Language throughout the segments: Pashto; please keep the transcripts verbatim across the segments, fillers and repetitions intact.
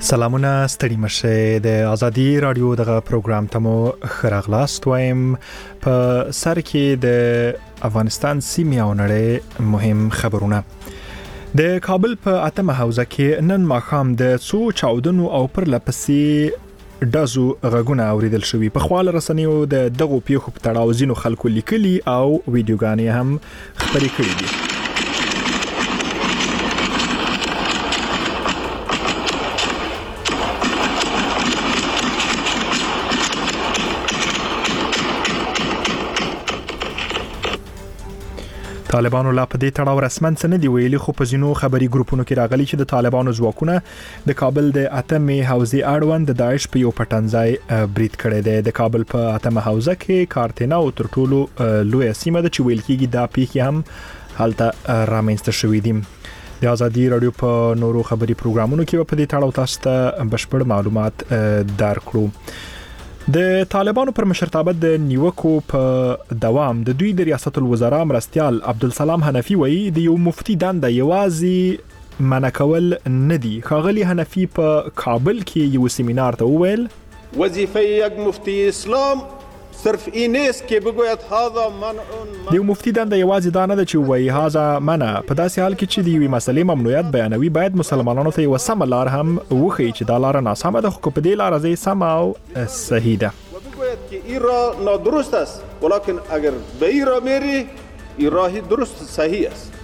سلامونه ستړي مشه د ازادي رادیو دغه پروګرام ته مو خراغلاست وایم په سر کې د افغانستان سیمه او نړۍ مهم خبرونه د کابل په اتمه حوزه کې نن ماښام د څو چاودنو او پر لپسې دازو غږونه اوریدل شوي په خپل رسنیو د دغو پیښو په تړاو ځینو خلکو لیکلي او ویډیوګانې هم خپرې کړې دي. طالبانو لا په دې تړاو رسمن څه نه دی ویلي، خو په ځینو خبري ګروپونو کې راغلي چې د طالبانو ځواکونه د کابل د اتمې حوزې اړوند د داعش په یو پټنځای برید کړی دی. د کابل په اتمه حوزه کې کارتینا او تر ټولو لوی سیمه ده چې ویل کېږي دا پیښې هم هلته رامنځته شوې دي. د ازادي رادیو په نورو خبري پروګرامونو کې په دې تړاو تاسو ته بشپړ معلومات درکړو. د طالبانو پر مشرتابه د نیوکو په دوام د دوی د ریاست الوزرا مرستیال عبدالسلام حنفی وایي د یو مفتی دنده یوازې منع کول نه دي. ښاغلي حنفی په کابل کې یو سیمینار ته وویل وظیفه یک مفتی اسلام صرف این است که بگوید هذا منع. د یو مفتی دنده یوازې دا نه ده چې وایي هذا منع، په داسې حال کې چې د یوې مسلې ممنوعیت بیانوي باید مسلمانانو ته یو سمه لار هم وښیي چې دا لار ناسمه ده، خو په دې لار ځای سمه او صحیح ده. بگوید که این راه نادرست است ولکن اگر به این راه میری این راه درست صحیح است.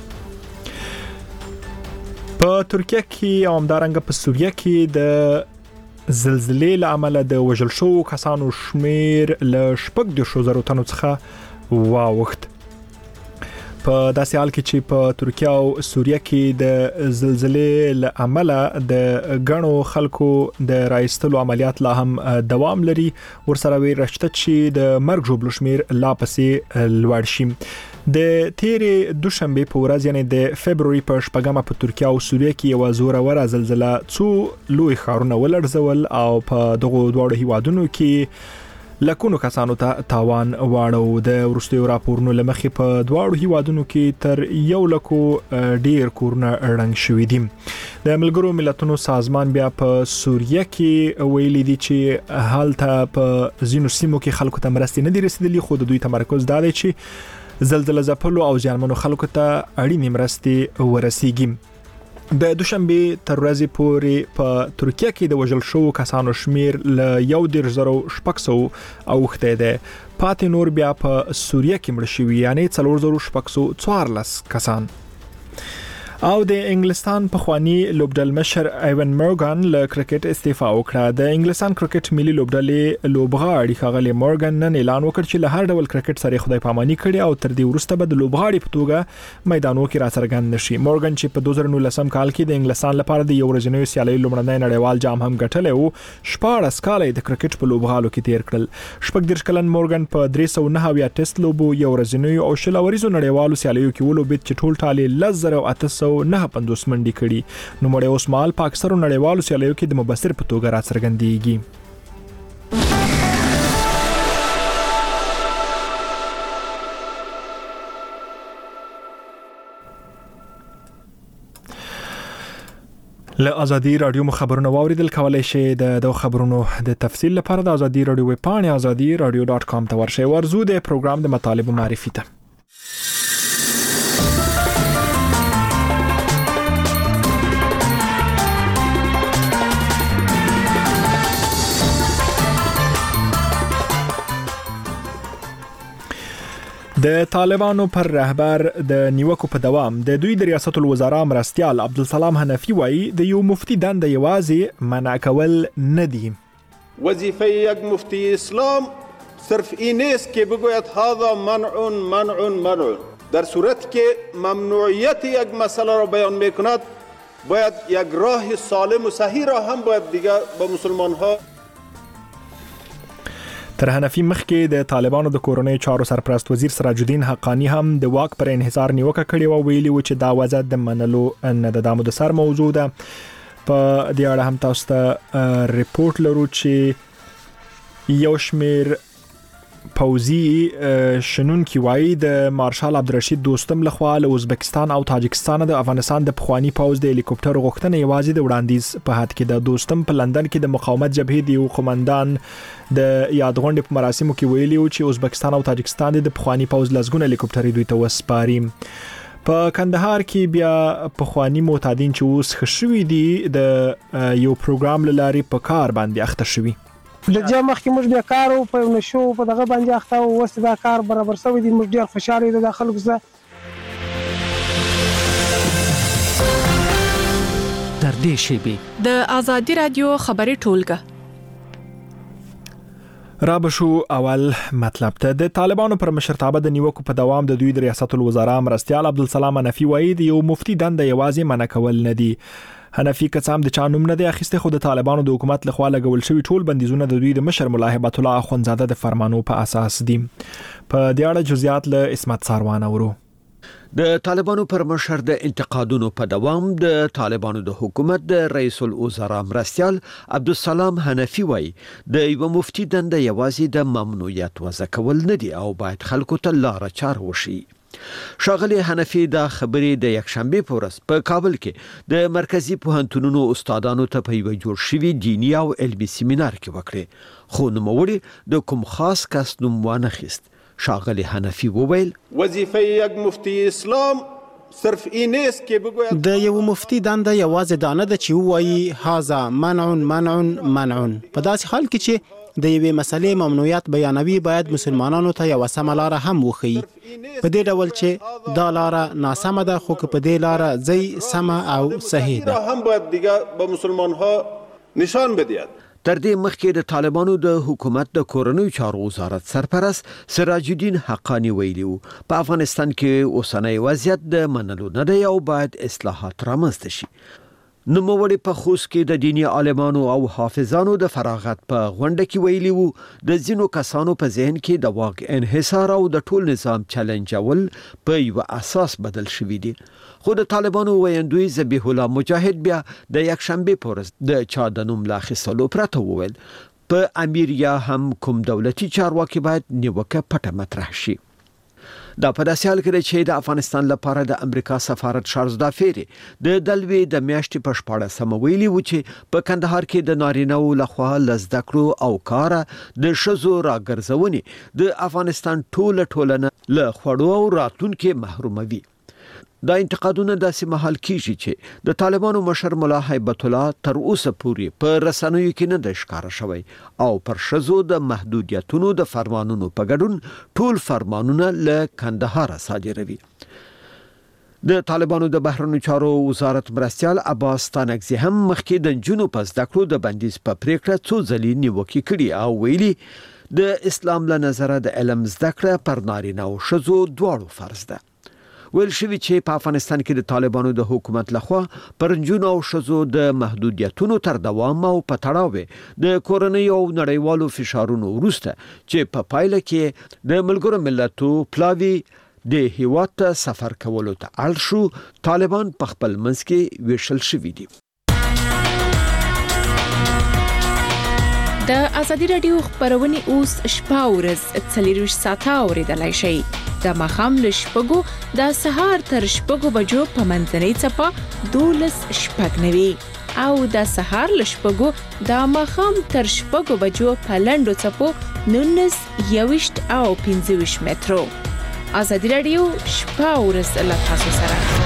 په ترکیه کې او همدارنګه په سوریه کې د زلزلې له امله د وژل شوو کسانو شمیر له شپږ دېرشو زرو تنو څخه واوښت. په داسې حال کې چې په ترکیه او سوریه کې د زلزلې له امله د غنو خلکو د راایستلو عملیات لا هم دوام لري، ورسره ویل شته چې د مرګ ژوبلو شمیر لا پسې لوړ شي. د تیرې دوشنبه په ورځ یعنی د فبروري په شپږمه په ترکیه او سوریه کې یو زوروره زلزلہ څو لوی ښارونه ولړزول او په دغه دواړو هیوادونو کې لکونو کسانو ته تاوان واړو. د وروستیو راپورونو لمخې په دواړو هیوادونو کې تر یو لکو ډیر کورونه رنګ شوي دي. د ملګرو ملتونو سازمان بیا په سوریه کې ویلي دي چې هلته په ځینو سیمو کې خلکو ته مرستې نه دي رسیدلي، خو د دوی تمرکز دا دی چې زلزلہ ځپلو او زیانمنو خلکو ته اړینې مرستې ورسیږي. د دوشنبه تر ورځې پورې په ترکیه کې د وژل شوو کسانو شمیر له یو دېرش زرو شپږ سوه اوښتی دی، پاتې نور بیا په سوریه کې مړه شوي یعنی څلور زره شپږ سوه څوارلس کسان. او د انګلستان پخوانی لوبډل مشر ایون مورګان له کرکټ استعفا وکړه. د انګلستان کرکټ ملي لوبډلې لوبغاړي ښاغلي مورګان نن اعلان وکړ چې له هر ډول کرکټ سره خدای پاماني کړي او تر دې وروسته به د لوبغاړي په توګه میدانونو کې راڅرګند نشي. مورګان چې په دوه زره نولسم کال کې د انګلستان لپاره د یو ورځنیو سیالیو لومړنی نړیوال جام هم ګټلی و، شپاړس کاله د کرکټ په لوبغالو کې تیر کړل. شپږ دېرش کلن مورګان په درې سوه نهه اویا ټیسټ لوبو، یو ورځنیو او شل اوریزو نړیوالو سیالیو کې ولوبېد چې ټول ټال یې لس زره اته سوه نه پنځوس منډې کړي. نو مړی اوس مهال په اکثرو نړیوالو سیالیو کې د مبصر په توګه راڅرګندېږي. له ازادي رادیو خبرونه واوریدل، کولای شئ د دغه خبرونو د تفصیل لپاره د ازادي رادیو ویب پاڼه ازادي رادیو ډاټ کام ته ورشئ. ورزو د پروګرام د مطالب معرفي ته د طالبانو پر رهبر د نیوکو په دوام د دوی د ریاست الوزرا مرستیال عبدالسلام حنفی وایي د یو مفتی دنده یوازې منع کول نه دي. وظیفه یک مفتی اسلام صرف این است که بگوید هذا منع منع منع. در صورتی که ممنوعیت یک مسئله را بیان میکند باید یک راه سالم و صحیح را هم باید دیگه با مسلمان ها. تر حنفی مخکې د طالبانو د کورنۍ چارو سرپرست وزیر سراج الدین حقانی هم د واک پر انحصار نیوکه کړې و، ویلي و چې دا وضع د منلو نه د دامو د سر موضوع ده. په دې اړه هم تاسو ته ریپورت لرو چې یو شمیر پوزي شنونکي وایي د مارشال عبدالرشید دوستم لخوا له ازبکستان او تاجکستان د افغانستان د پخوانی پوز د هلیکوپټر غوښتنه یوازې د وړاندیز په حد کې د دوستم په لندن کې د مقاومت جبهې دی او قومندان د یادغونډې په مراسمو کې ویلي و چې ازبکستان او تاجکستان د پخوانی پوز لزګونه هلیکوپټر دوی ته وسپاري. په کندهار کې بیا پخوانی معتادین چې اوس خښوي دي د یو پروګرام لاري په کار باندې اخته شوي. د دې مخکې موږ بیا کار او په نشو په دغه باندې اخته او اوس دا کار برابر شوی دی. موږ ډیر خوشاله یو د خلکو زه تر دې شیبې د آزادي رادیو خبري ټولګه را بشو اول مطلب ته د طالبانو پر مشرتابه د نیوکو په دوام د دوی د ریاست الوزرا مرستیال عبدالسلام حنفي وایي د یو مفتي دنده یوازې منع کول نه دي. حنفي کڅام د چا نوم نه دی اخیسته، خو د طالبانو د حکومت لخوا لګول شوی ټول بندیزونه د دوی د مشر ملا هبت الله اخوندزاده د فرمانو په اساس دي. په دې اړه جزئیات له اسمت ساروان اورو. د طالبانو پر مشر د انتقادونو په دوام د طالبانو د حکومت د رئیس الوزرا مرستیال عبدالسلام حنفي وایي د یو مفتي دنده یوازې د ممنوعیت وضع کول نه دي او باید خلکو ته لار چار وشي. شاغلی حنفي دا خبرې د یکشنبه په ورځ په کابل کې د مرکزی پوهنتونونو استادانو ته په یو جوړ شوی دینی او علمي سیمینار کې وکړي، خو نوموړي د کوم خاص کس نوم وانه خیست. شاغلی حنفي وویل وظیفه یک مفتی اسلام صرف این است که بگوید د یو مفتی دنده یوازې دانه د چې وایي هاذا منع منع منع. په داسې حال کې چې د یوې مسلې ممنوعیت بیانوي باید مسلمانانو ته یو سم لار هم وخی. په دې ډول چې دا لار ناسمه ده خو په دې لار ځي سم او صحیح ده هم باید دیگه به مسلمان ها نشان بدهد. تر دې مخکې د طالبانو د حکومت د کورنیو چارو وزارت سرپرست سراج الدین حقانی ویلي و په افغانستان کې اوسنی وضعیت د منلو نه دی او باید اصلاحات رامنځته شي. نوموړي په خوست کې د دیني عالمانو او حافظانو د فراغت په غونډه کې ویلي وو د ځینو کسانو په ذهن کې د واک انحصار او د ټول نظام چیلنجول په یو اساس بدل شوی دی. خو د طالبانو ویندوی ذبیح الله مجاهد بیا د یکشنبه په ورځ د چا د نوم لا اخیستلو پرته وویل په امیر یا هم کوم دولتي چارواکي باید نیوکه پټه مطرح شي. دا په داسې حال کې چې د افغانستان لپاره د امریکا سفارت چارلز دافیری د دلوي د میاشتې په شپاړه سم ویلي و چې په کندهار کې د نارینه‌و لخوا لزدکړو او کار د شزو راګرځونې د افغانستان ټوله ټولنه له خوړو او راتلونکو محروموي. دا انتقادونه داسې محل کیږي چې د طالبانو مشر ملا هیبت الله تر اوسه پورې په رسنیو کې نه د ښکار شوی او پر شزو د محدودیتونو د فرمانونو په ګډون ټول فرمانونه له کندهار صادروي. د طالبانو د بهرنیو چارو وزارت مرستیال عباس تانکزی هم مخکې د جنو پس د کړو د بندیز په پریکړه څو ځلې نیوکه کړې او ویلي د اسلام له نظره د علم زده کړه پر نارینه او شزو دواړو فرض ده. ویل شوی چې په افغانستان کې د طالبانو د حکومت لخوا پر جنو او شزو د محدودیتونو تر دوام او په تړاو د کورنۍ او نړیوالو فشارونو وروسته چې په پایله کې د ملګرو ملتو پلاوی د هیواد ته سفر کولو ته اړ شو. طالبان په خپل منځ کې ویشل شوي دي. د ازادي رادیو خبرونه اوس شپه ورځ څلور ساعته اوریدلای شئ. د مخام له شپږو د سهار تر شپږو بجو په منځنۍ څپه دولس شپږ نوي او د سهار له شپږو د مخام تر شپږو بجو په لنډو څپو نونس یوشت او پنځوش مترو. ازادي رادیو شپه ورځ له تاسو سره.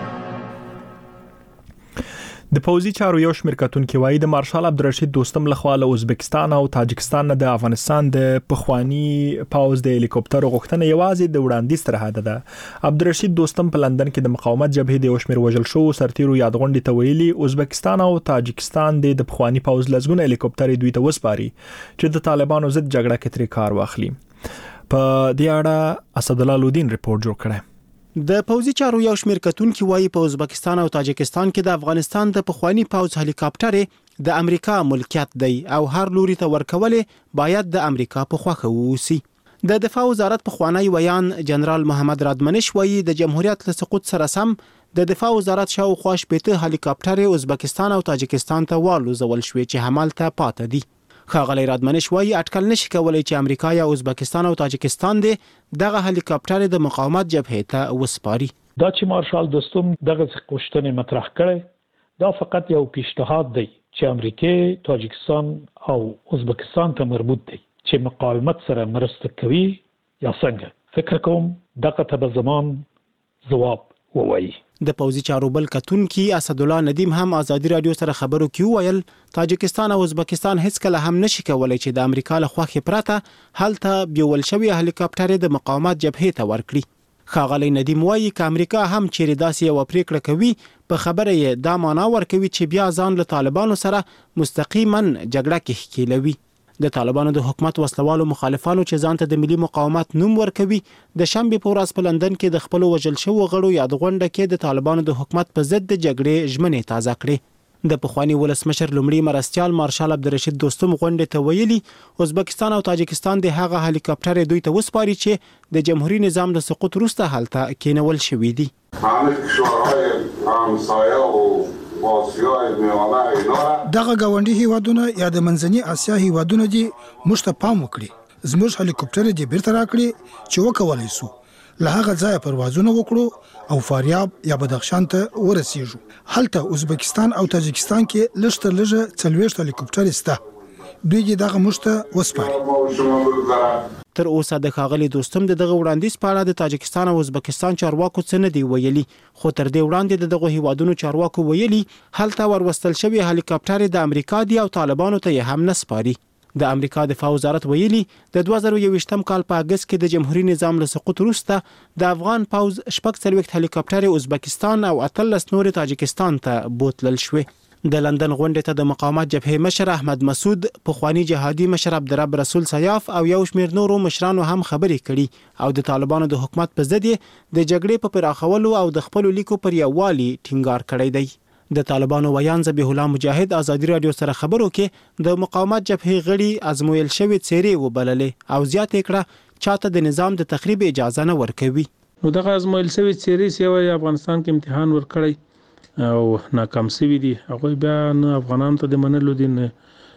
د پوزي چارو یو شمېر کتونکي وایي د مارشال عبدالرشید دوستم لخوا له ازبکستان او تاجکستان نه د افغانستان د پخوانی پاوز د هلیکوپټر غوښتنه یوازې د وړاندیز تر حد ده. عبدالرشید دوستم په لندن کې د مقاومت جبهې د یو شمېر وژل شو سرتیرو یادغونډې ته ویلي ازبکستان او تاجکستان د پخوانی پاوز لزګونه هلیکوپټر دوی ته وسپاري چې د طالبانو ضد جګړه کې تر کار واخلي. په دې اړه اسد الله لودین ریپورت جوړ کړی. د پوزي چارو یو شمېر کتونکي وایي په ازبکستان او تاجکستان کې د افغانستان د پخوانی پاوز هلیکاپټر د امریکا ملکیت دی او هر لوري ته ورکولې باید د امریکا په خوښه ووسی. د دفاع وزارت پخوانی ویان جنرال محمد رادمنش وایي د جمهوریت له سقوط سره سم د دفاع وزارت شاوخوا شپېته هلیکاپټر ازبکستان او تاجکستان ته والوزول شوې چې همالته پاتې دي. ښاغلی رادمنش وایي اټکل نشي کولای چې امریکا یا ازبکستان او تاجکستان دې دغه هلیکاپټر د مقاومت جبهې ته وسپاري. دا چې مارشال دوستم دغه غوښتنې مطرح کړي دا فقط یو پیشنهاد دی چې امریکا، تاجکستان او ازبکستان ته مربوط دی چې مقاومت سره مرسته کوي یا څنګه. فکر کوم دغه ته به زمان جواب ووایي. د پوځي چارو بل کتونکي اسدالله ندیم هم ازادي رادیو سره خبرو کې ویل تاجکستان او ازبکستان هیڅ کله هم نشي کولای چې د امریکا له خواخې پراته هلته بیول شوی هلیکاپټر د مقاومت جبهې ته ورکړي. ښاغلی ندیم وایي که امریکا هم چیرې داسې یو پریکړه کوي په خبره یې دا معنا ورکوي چې بیا ځان له طالبانو سره مستقیما جګړه کې ښکیلوي. د طالبانو د حکومت وسلوالو مخالفانو چې ځان ته د ملي مقاومت نوم ورکوي د شنبې په ورځ په لندن کې د خپل وژل شوو غړو یاد غونډه کې د طالبانو د حکومت په ضد د جګړې ژمنې تازه کړې. د پخوانی ولسمشر لومړي مرستيال مارشال عبدالرشید دوستم غونډه ته ویلي ازبکستان او تاجکستان د هغه هلیکاپټر دوی ته وسپاري چې د جمهوریت نظام له سقوط وروسته هلته کېنول شوې دي. دغه گاونډي هیوادونه یا د منځني اسیا هیوادونه دي مشته پام وکړي زموږ هلیکاپټر دې بیرته راکړي چې وکولای سو له هغه ځای پروازونه وکړو او فاریاب یا بدخشان ته ورسیږو. هلته ازبکستان او تاجکستان کې لږ لږه څلوېښت هلیکاپټر سته دوی دې دغه مشته وسپاري. تر اوسه د ښاغلي دوستم دغه وړاندیز په اړه د تاجکستان او ازبکستان چارواکو څه نه دی ویلي، خو تر دې وړاندې د دغه هیوادونو چارواکو ویلي هلته وروستل شوی هلیکاپټر د امریکا دی او طالبانو ته هم نه سپاري. د امریکا دفاع وزارت ویلي د دوه زره یوویشتم کال په اگست کې د جمهوریت نظام له سقوط وروسته د افغان پوځ شپږ څلوېښت هلیکاپټر ازبکستان او اتلس نور تاجکستان ته بوتلل شوې. د لندن غونډې ته د مقاومت جبهې مشر احمد مسعود، پخوانی جهادي مشر عبدالرب رسول سیاف او یو شمېر نورو مشرانو هم خبرې کړي او د طالبانو د حکومت په ضد د جګړې په پراخولو او د خپل لیکو پر یووالي ټینګار کړی دی. د طالبانو ویان ذبیح الله مجاهد ازادي رادیو سره خبرو کې د مقاومت جبهې غړي ازمویل شوی څیرې وبللې او زیاته کړه چاته د نظام د تخریب اجازه نه ورکوي. نو دغه ازمویل شوی څیرې سیوی افغانستان کې امتحان ورکړی او ناکام شوی دي. هغه بیا نه افغانانو ته د منلو دي نه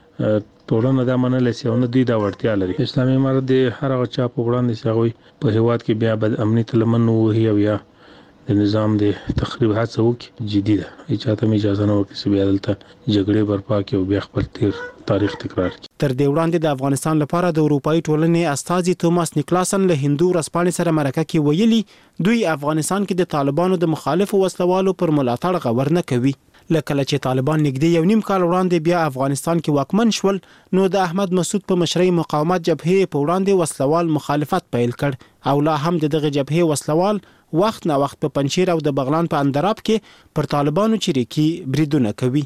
ټولنه دا منل شي او نه دوی دا وړتیا لري. اسلامي امارت د هر هغه چا په وړاندې شغوي په هیواد کې بیا بد امنیت لمن وهي او یا د نظام د تخریب هڅه وکړي جدي ده. هیڅ ته اجازه نه ورکړي چې بیا دلته جګړې برپا کړي او بیا خپل تیر تاریخ تکرار کړي. تر دې وړاندې د افغانستان لپاره د اروپאי ټولنې استاذي توماس نیکلاسن له هندو رسپانې سره مرکه کې ویلي دوی افغانستان کې د طالبانو د مخالفو وسلوالو پر ملاتړ غور نه کوي. لکه چې طالبان نږدې یو نیم کال وړاندې بیا افغانستان کې واکمن شول نو د احمد مسعود په مشرۍ مقاومت جبهې په وړاندې وسلوال مخالفت پیل کړ او لا هم دغه جبهې وسلوال وخت نه وخت په پنجشیر او د بغلان په اندراب کې پر طالبانو چریکي بریدونه کوي.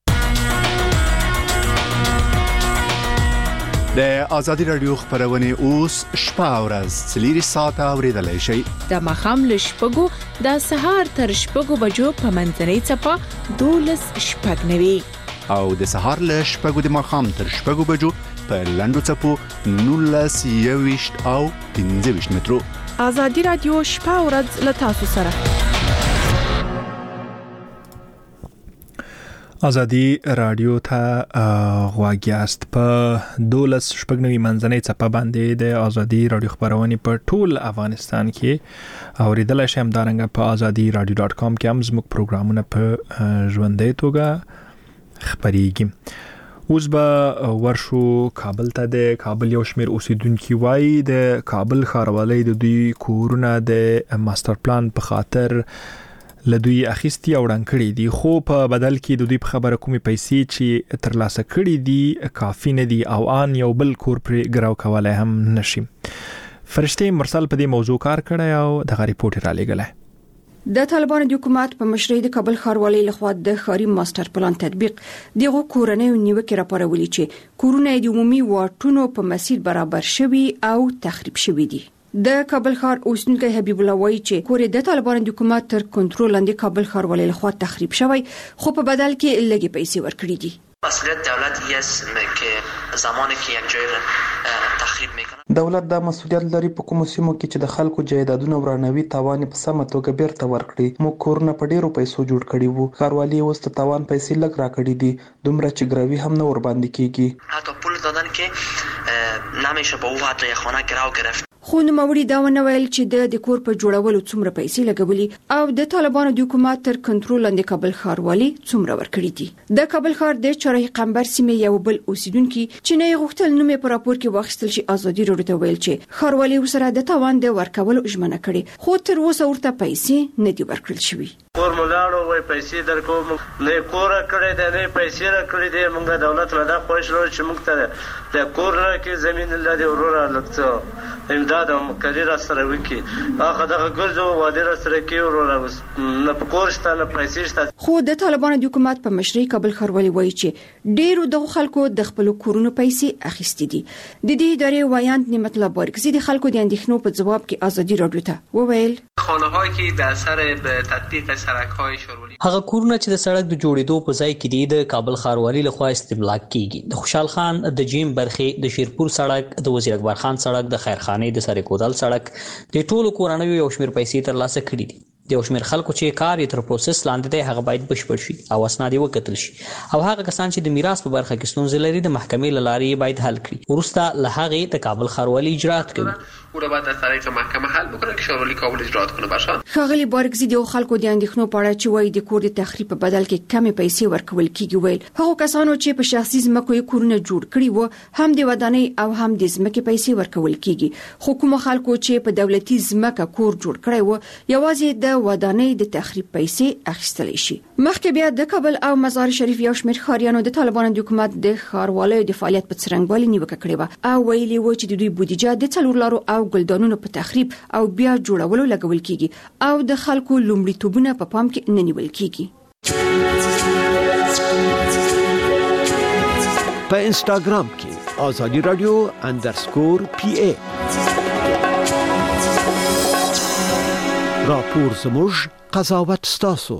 د آزادي رادیو خبرونه اوس شپه او ورځ څلور ساعته اوریدلای شئ. د مخام له شپږو د سهار تر شپږو بجو په منځنۍ چپه دولس شپږ نوي او د سهار له شپږو د مخام تر شپږو بجو په لندو چپو نولس یويشت او پنځه ویشت مترو. آزادي رادیو شپه او ورځ له تاسو سره. آزادی رادیو ته غواګیاست په دولس شپږنوي منځنۍ چپه باندې د آزادی رادیو خبرونه په ټول افغانستان کې اوریدل شي. هم دارنګ په آزادی رادیو ډاټ کام کې هم زموږ پروګرامونه په ژوندۍ توګه خبريږي. اوس به ورشو کابل ته. د کابل یو شمېر اوسیدونکو وایي د کابل ښاروالۍ د دوی کورونه د ماستر پلان په خاطر لدوی اخیستی او وړاندې کړي دي، خو په بدل کې د دوی په خبره کومې پیسې چې ترلاسه کړي دي کافي نه دي او ان یو بل کور پر ګراو کولای هم نشي. فرشته مرسل په دې موضوع کار کړی او د ریپورت را لګلای. د طالبانو د حکومت په مشرۍ د کابل ښاروالۍ لخوا د ښاري ماستر پلان تطبیق دغه کورنۍ نیوکه راپورولې چې کورونه د عمومي واټونو په مسیر برابر شوي او تخریب شوي دي. د کابل ښار اوسنیګي حبیب الله وایي چې کور د طالبانو د حکومت تر کنټرول لاندې کابل ښاروالۍ لخوا تخریب شوی خو په بدل کې لږه پیسې ورکړي دي. مسئولیت دولت است که زمانی که یک جای تخریب میکنن. دولت دا مسؤلیت لري په کومو سیمو کې چې د خلکو جایدادونه ورانوي تاوان په سمه توګه بیرته ورکړي. موږ کورونه په ډیرو پیسو جوړ کړي وو، ښاروالي اوس د تاوان پیسې لږ راکړي دي، دومره چې ګروي هم نه ور باندې کیږي. حتی پول دادن که نمیشه به او حتی یه خانه گرو گرفت. خو نوموړي دا ونه ویل چې د کور په جوړولو څومره پیسې لګولي او د طالبانو د حکومت تر کنټرول لاندې کابل ښاروالي څومره ورکړي دي. د کابل ښار د چرای قمبر سیمې یو بل اوسیدونکو چې نه غوښتل نوم په راپور کې واخیستل شي ازادي راډیو ته ویل چې ښاروالي ورسره د تاوان د ورکولو ژمنه کړې، خو تر اوسه ورته پیسې نه دي ورکړل شوي. کور مولاړو وای پیسې درکو نه کور کړې ده نه پیسې را کړې ده. موږ دولت له دا خوښ لرو چې موږ ته د کور کې زمين لري ورور لکته امداد او مقرر سره وکي هغه دغه ګرځو وادي سره کې ورور نه پکورسته نه پیسې شته. خو د طالبانو د حکومت په مشرۍ کابل ښاروالي وایي چې ډیرو د خلکو د خپل کورونو پیسې اخیستې دي. د دې ادارې وایاند نعمت الله بارکزی د خلکو د اندېښنو په جواب کې ازادي راډیو ته وویل خانه‌هایی که در اثر به تطبیق سړک‌های شورولی هغه کورونه چې د سړک د جوړېدو په ځای کې دي د کابل ښاروالي لخوا استملاک کیږي. د خوشحال خان د جیم برخې د شیرپور سړک، د وزیر اکبر خان سړک، د خیرخانې د سره کودل سړک د ټولو کورنیو یو شمېر پیسې ترلاسه کړي دي. د یو شمېر خلکو چې کار یې تر پروسس لاندې دی هغه باید بشپړ شي او اسناد یې وکتل شي او هغه کسان چې د میراث په برخه کې ستونزې لري د محکمې له لارې باید حل کړي. وروسته له هغې د کابل ښاروالي اجرات کوي. او را باید از طریق محکمه حل بکنه که شورولی کابل اجرات کنه باشد. ښاغلي بارکزی د خلکو د اندېښنو په اړه چې وایي د کور د تخریب په بدل کې کمې پیسې ورکول کیږي ویل هغه کسانو چې په شخصي ځمکو یې کورونه جوړ کړي وو هم د ودانۍ او هم د ځمکې پیسې ورکول کیږي. خو کوم خلکو چې په دولتي ځمکه کور جوړ کړي وو یوازې د ودانۍ د تخریب پیسې اخیستل شي. مخکې بیا د کابل او مزار شریف یو شمېر ښاریانو د طالبانو د حکومت د ښاروالۍ د فعالیت په څرنګوالي نیوکه کړې وه او ویلي وو چې د دوی بودیجه د څلور لارو او ګلدانونو په تخریب او بیا جوړولو لګول کیږي او د خلکو لومړیتوبونه په پام کې نه نیول کیږي. په انستګرام کې آزادي رادیو انډرسکور پی ای راپور زموږ قضاوت ستاسو.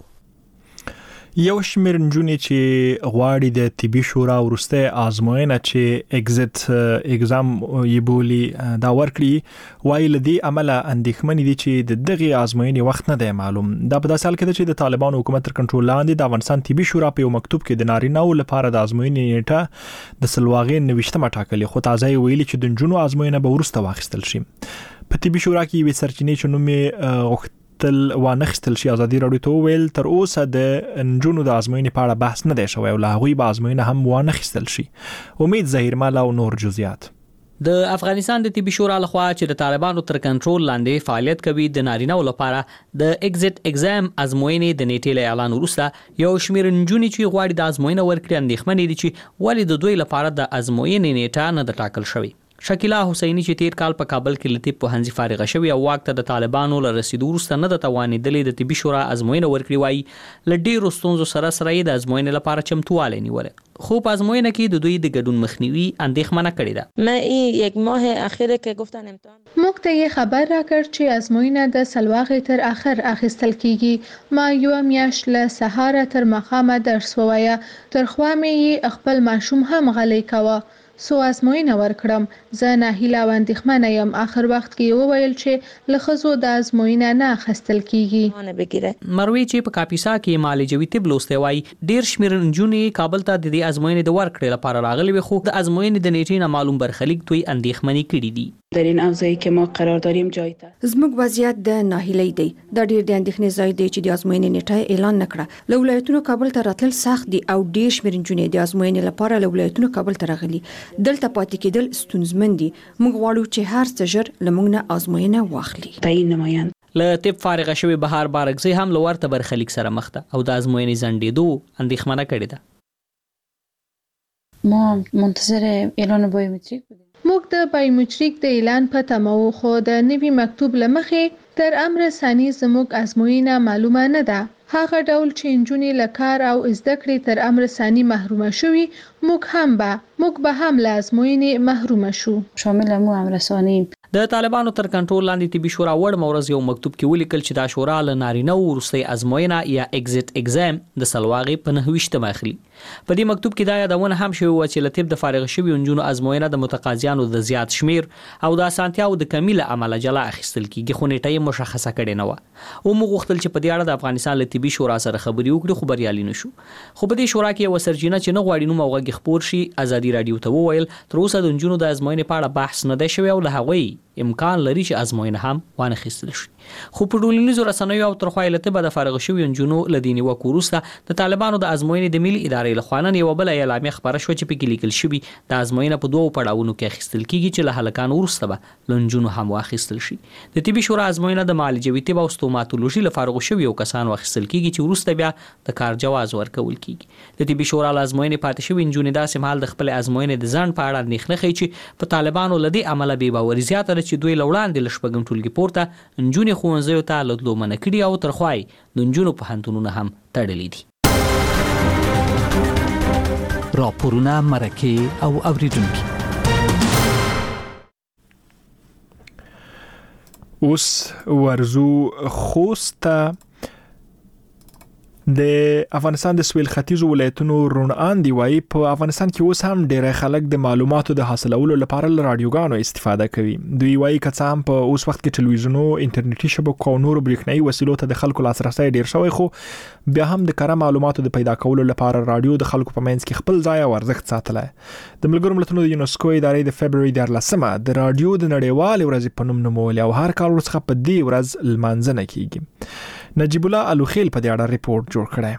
یو شمېر نجونې چې غواړي د طبي شورا وروسته آزموینه چې اگزیت اگزام یې بولی دا ورکړي وایي لدی عمله اندېښمنې دي چې د دغه آزموینې وخت نه دی معلوم. دا په داسې حال کې چې د طالبانو حکومت تر کنټرول لاندې د افغانستان طبي شورا په یو مکتوب کې د نارینه‌و لپاره د آزموینې نیټه د سلواغې نوښتمه ټاکلې، خو تازه ویلي چې د نجونو آزموینه به وروسته واخیستل شي. په طبي شورا کې یو سرچینې چې نوم غوښت تل وانخستل شي. ازادي راډیو ته ویل تر اوسه د نجونو د آزموینې په اړه بحث نه دی شوی او لا هغوی به آزموینه هم وانخستل شي. امید ظهیر مال او نور جزئیات. د افغانستان د طبي شورا لخوا چې د طالبانو تر کنټرول لاندې فعالیت کوي د نارینه‌و لپاره د اگزیت اگزام آزموینې د نیټې له اعلان وروسته یو شمېر نجونې چې غواړي د آزموینه ورکړي اندېښمنې دي چې ولې د دوی لپاره د آزموینې نیټه نه ده ټاکل شوې. شکیلا حسینی چې تیر کال په کابل کې لطیف پوهنځي فارغه شوی او واک ته د طالبانو له رسیدو وروسته نه د توانېدلې د طبي شورا آزموینه ورکړي وایي له ډېرو ستونزو سره سره یې د آزموینې لپاره چمتووالی نیولی خو په آزموینه کې د دوی د ګډون مخنیوي اندېښمنه کړې ده. من این یک ماه اخیر که گفتن امتحان موږ ته یې خبر راکړ چې آزموینه د سلواغې تر اخر اخیستل کیږي. ما یو میاشت له سهاره تر ماښامه درس ووایه، تر خوا مې خپل ماشوم هم غلی کوه سو آزموینه ورکړم. زه ناهیله او اندېښمنه یم. آخر وخت کې وویل چې له ښځو د آزموینه نه اخیستل کیږي. مروي چې په کاپیسا کې معالجوي طب لوستی وایي ډېر شمېر نجونې کابل ته د دې آزموینې د ورکړې لپاره راغلي وي خو د آزموینې د نیټې نه معلوم برخلیک دوی اندېښمنې کړي دي. در این اوضاعی که ما قرار داریم جای ته زموږ وضعیت د ناهیلۍ دی. دا ډېر د اندېښنې ځای دی چې د آزموینې نیټه اعلان نکړه. له ولایتونو کابل ته راتلل سخت دي او ډېر شمېر نجونې د آزموینې لپاره له ولایتونو کابل ته راغلي. دلته پاتې کېدل ستونزمن دي. موږ غواړو چې هر څه ژر له موږ نه آزموینه واخلي. تعیین نمایند له طب فارغه شوی بهار بارکزی هم له ورته برخلیک سره مخ ده او د آزموینې ځنډېدو اندېښمنه کړې ده. ما منتظر اعلان بایومتریک بودیم. موږ د بایومتریک د اعلان په تمه وو خو د نوي مکتوب له مخې تر امر ثاني زموږ آزموینه معلومه نه ده. هغه ډول چې نجونې له کار او زده کړې تر امر ثاني محرومه شوي موږ هم به موږ به هم له آزموینې محرومه شو. شامل مو امر ثاني د طالبانو تر کنټرول لاندې طبي شورا وړ مورز یو مکتوب کې ولیکل چې دا شورا له نارینه ورستي ازموینه یا ایگزیټ ایگزام د سلواغې په نهويشتمه اخلي. په دې مکتوب کې دا یادونه هم شوی و چې لطیف د فارغ شوی انجونو ازموینه د متقاضیانو د زیات شمیر او د اسانتیاو د کمیله عمله جلا اخیستل کیږي، خو نیټه مشخصه کړي نه و. او موږ غوښتل چې په دې اړه د افغانستان له طبي شورا سره خبرې وکړو، خو بریالي نشو. خو په دې شورا کې یو سرجینه چې نه غواړي نو موغه خبر شي ازادي رادیو ته وویل تر اوسه د انجونو د ازموینې په اړه بحث نه دی شوی او له هغوی امکان لري چې ازموینه هم وانه خېستل شي. خو په ټولنیزو رسنیو او تر خوایلته به د فارغ شوی انجونو لدینی وکوروسته د طالبانو د ازموینې د ملي ادارې له خوانن یو بل اعلامیه خبره شو چې په کې لیکل شوی د ازموینه په دوه پړاوونو کې اخیستل کیږي چې له هلکان ورسته به لنجونو هم واخیستل شي. د طبي شورا ازموینه د معالجوي طب او ستوماتولوژي له فارغ شوی او کسان واخیستل کیږي چې ورسته بیا د کار جواز ورکول کیږي. د طبي شورا لازموینه پاتې شوی انجونې داسې مهال د خپل ازموینې د ځان په اړه نخنه خي چې په طالبانو لدی عمله بي باور زیاته چې دوی لوړاندې لشپګم ټولګي پورته انجونې خوونځیو ته لدلو منکړي او ترخوای د انجونو په هنتونونه هم تړلې دي. راپورونه مرکه او اوریدونکو. اوس ورزو خوست د افغانستان د سویل ختیځو ولایتونو رونان دی وای په افغانستان کې اوس هم ډېر خلک د معلوماتو د حاصلولو لپاره له رادیوګانو استفاده کوي. دوی وای کڅ هم په اوس وخت کې ټلویزیونو، انټرنیټي شبکو او نورو برېښنایي وسیلو ته د خلکو لاسرسي ډېر شوی، خو بیا هم د کره معلوماتو د پیدا کولو لپاره رادیو د خلکو په منځ کې خپل ځای او ارزښت ساتلی. د ملګرو ملتونو د یونسکو ادارې د فبروري د لسمه د رادیو د نړیوال ورځ په نوم نومول او هر کال ورڅخه په دې ورځ لمانځنه کیږي. نجیب الله الوخیل په دې اړه ریپورت جوړ کړی.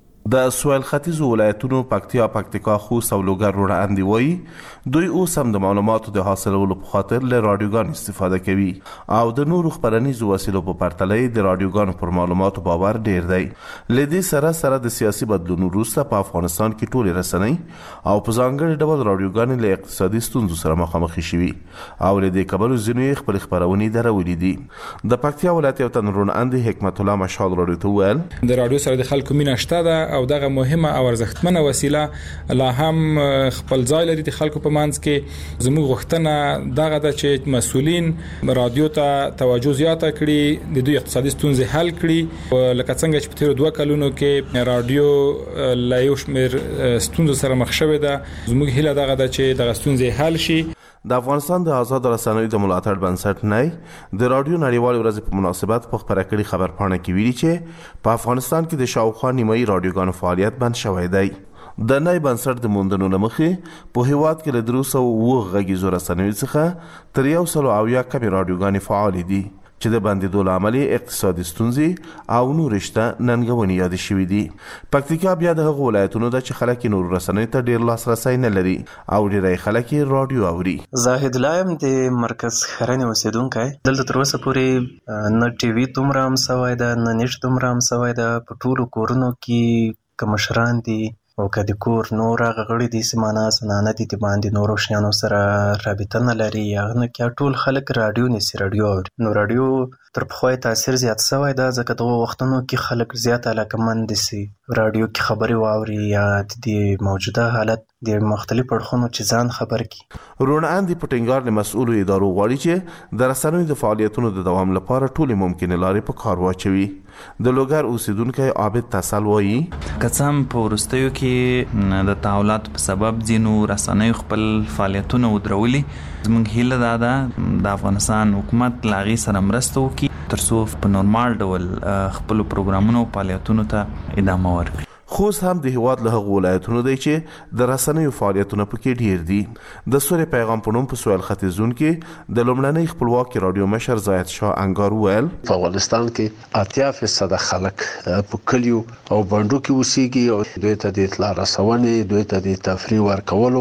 د سویل ختیځو ولایتونو پکتیا، پکتیکا، خوست او لوګر رونان دی وای دوی اوس هم د معلوماتو د حاصلولو په خاطر له رادیوګانو استفاده کوي او د نورو خبرنیزو وسیلو په پرتله د رادیوګانو پر معلوماتو باور ډیر دی. لدې سره سره د سیاسي بدلون وروسته په افغانستان کې ټول رسنۍ او په ځانګړي ډول رادیوګانې له اقتصادي ستونزو سره مخامخ شوي او لدې کبلو ځینې خپل خبرونه درولې دي. د پکتیا ولایت یو تن رونان دی حکمت الله مشال رادیو ته ویل د رادیو سره د خلکو مینه شته ده او دغه مهمه او ارزښتمنه وسیله لا هم خپل ځای لري د خلکو په منځ کې. زموږ غوښتنه دغه ده چې مسؤلین رادیو ته توجه زیاته کړي، د دوی اقتصادي ستونزې حل کړي. لکه څنګه چې په تیر دوه کلونو کې رادیو لا یو شمېر ستونزو سره مخ شوې ده، زموږ هیله دغه ده چې دغه ستونزې حل شي. د افغانستان د آزاد رسنیو د ملاتړ بنسټ نه د رادیو نړیوال ورځ په مناسبت په خبره کړي خبرپاڼه کې ویلي چې په افغانستان کې د شاوخوا نیمایي رادیوګانو فعالیت بند شوی دی. د نوی بنسټ د موندنو لمخې په هیواد کې له درې سوه اووه غږیزو رسنیو څخه تر یو سل او اویا کمې رادیوګانې فعالې دي چې د بندېدو له امله اقتصادي ستونزې او نورې شته ننګونې یادې شوي دي. پکتیکا بیا د هغو ولایتونو ده چې خلک یې نورو رسنیو ته ډېر لاسرسی نه لري او ډېری خلک یې رادیو اوري. زاهد الله یم د مرکز خرنې اوسېدونکی. دلته تر اوسه پورې نه ټي وي دومره هم سوی ده، نه نیټ دومره هم سوی ده. په ټولو کورونو کې که مشران دي او که د کور نور هغه غړي دي سیمانه زنانه دي د باندې نورو شیانو سره رابطه نه لري یا نه کې ټول خلک رادیو نیسي، رادیو اوري. نو رادیو تر پخوا تاثیر زیات سوی ده ځکه دغه وختونو کې خلک زیات علاقمند دي رادیو کې خبرې واوري یا د موجوده حالت د مختلف اړخونو چې ځان خبر کی. رونان دی په ټینګار له مسؤلو ادارو غواړي چې د رسنیو د فعالیتونو د دوام لپاره ټولې ممکنه لارې په کار واچوي. د لوګر اوسیدونکو عابد تسل وایي کڅم په ورستیو کې د تحولات په سبب ځینو رسنیو خپل فعالیتونه ودرولي. زموږ هیله دا ده د افغانستان حکومت لاغي سره مرسته وکړي ترڅو په نورمال ډول خپل پروګرامونو او فعالیتونو ته ادامه ورکړي. خوست هم د هیواد له هغو ولایتونو دی چې د رسنیو فعالیتونه پکې ډیر دي. د سورې پیغام په نوم په سویل ختیځون کې د لومړنۍ خپلواکي رادیو مشر زاید شاه انګار ویل په افغانستان کې اتیا فیصد خلک په کلیو او بندو کې اوسېږي او دوی ته د اطلاع رسونې، دوی ته د تفریح ورکولو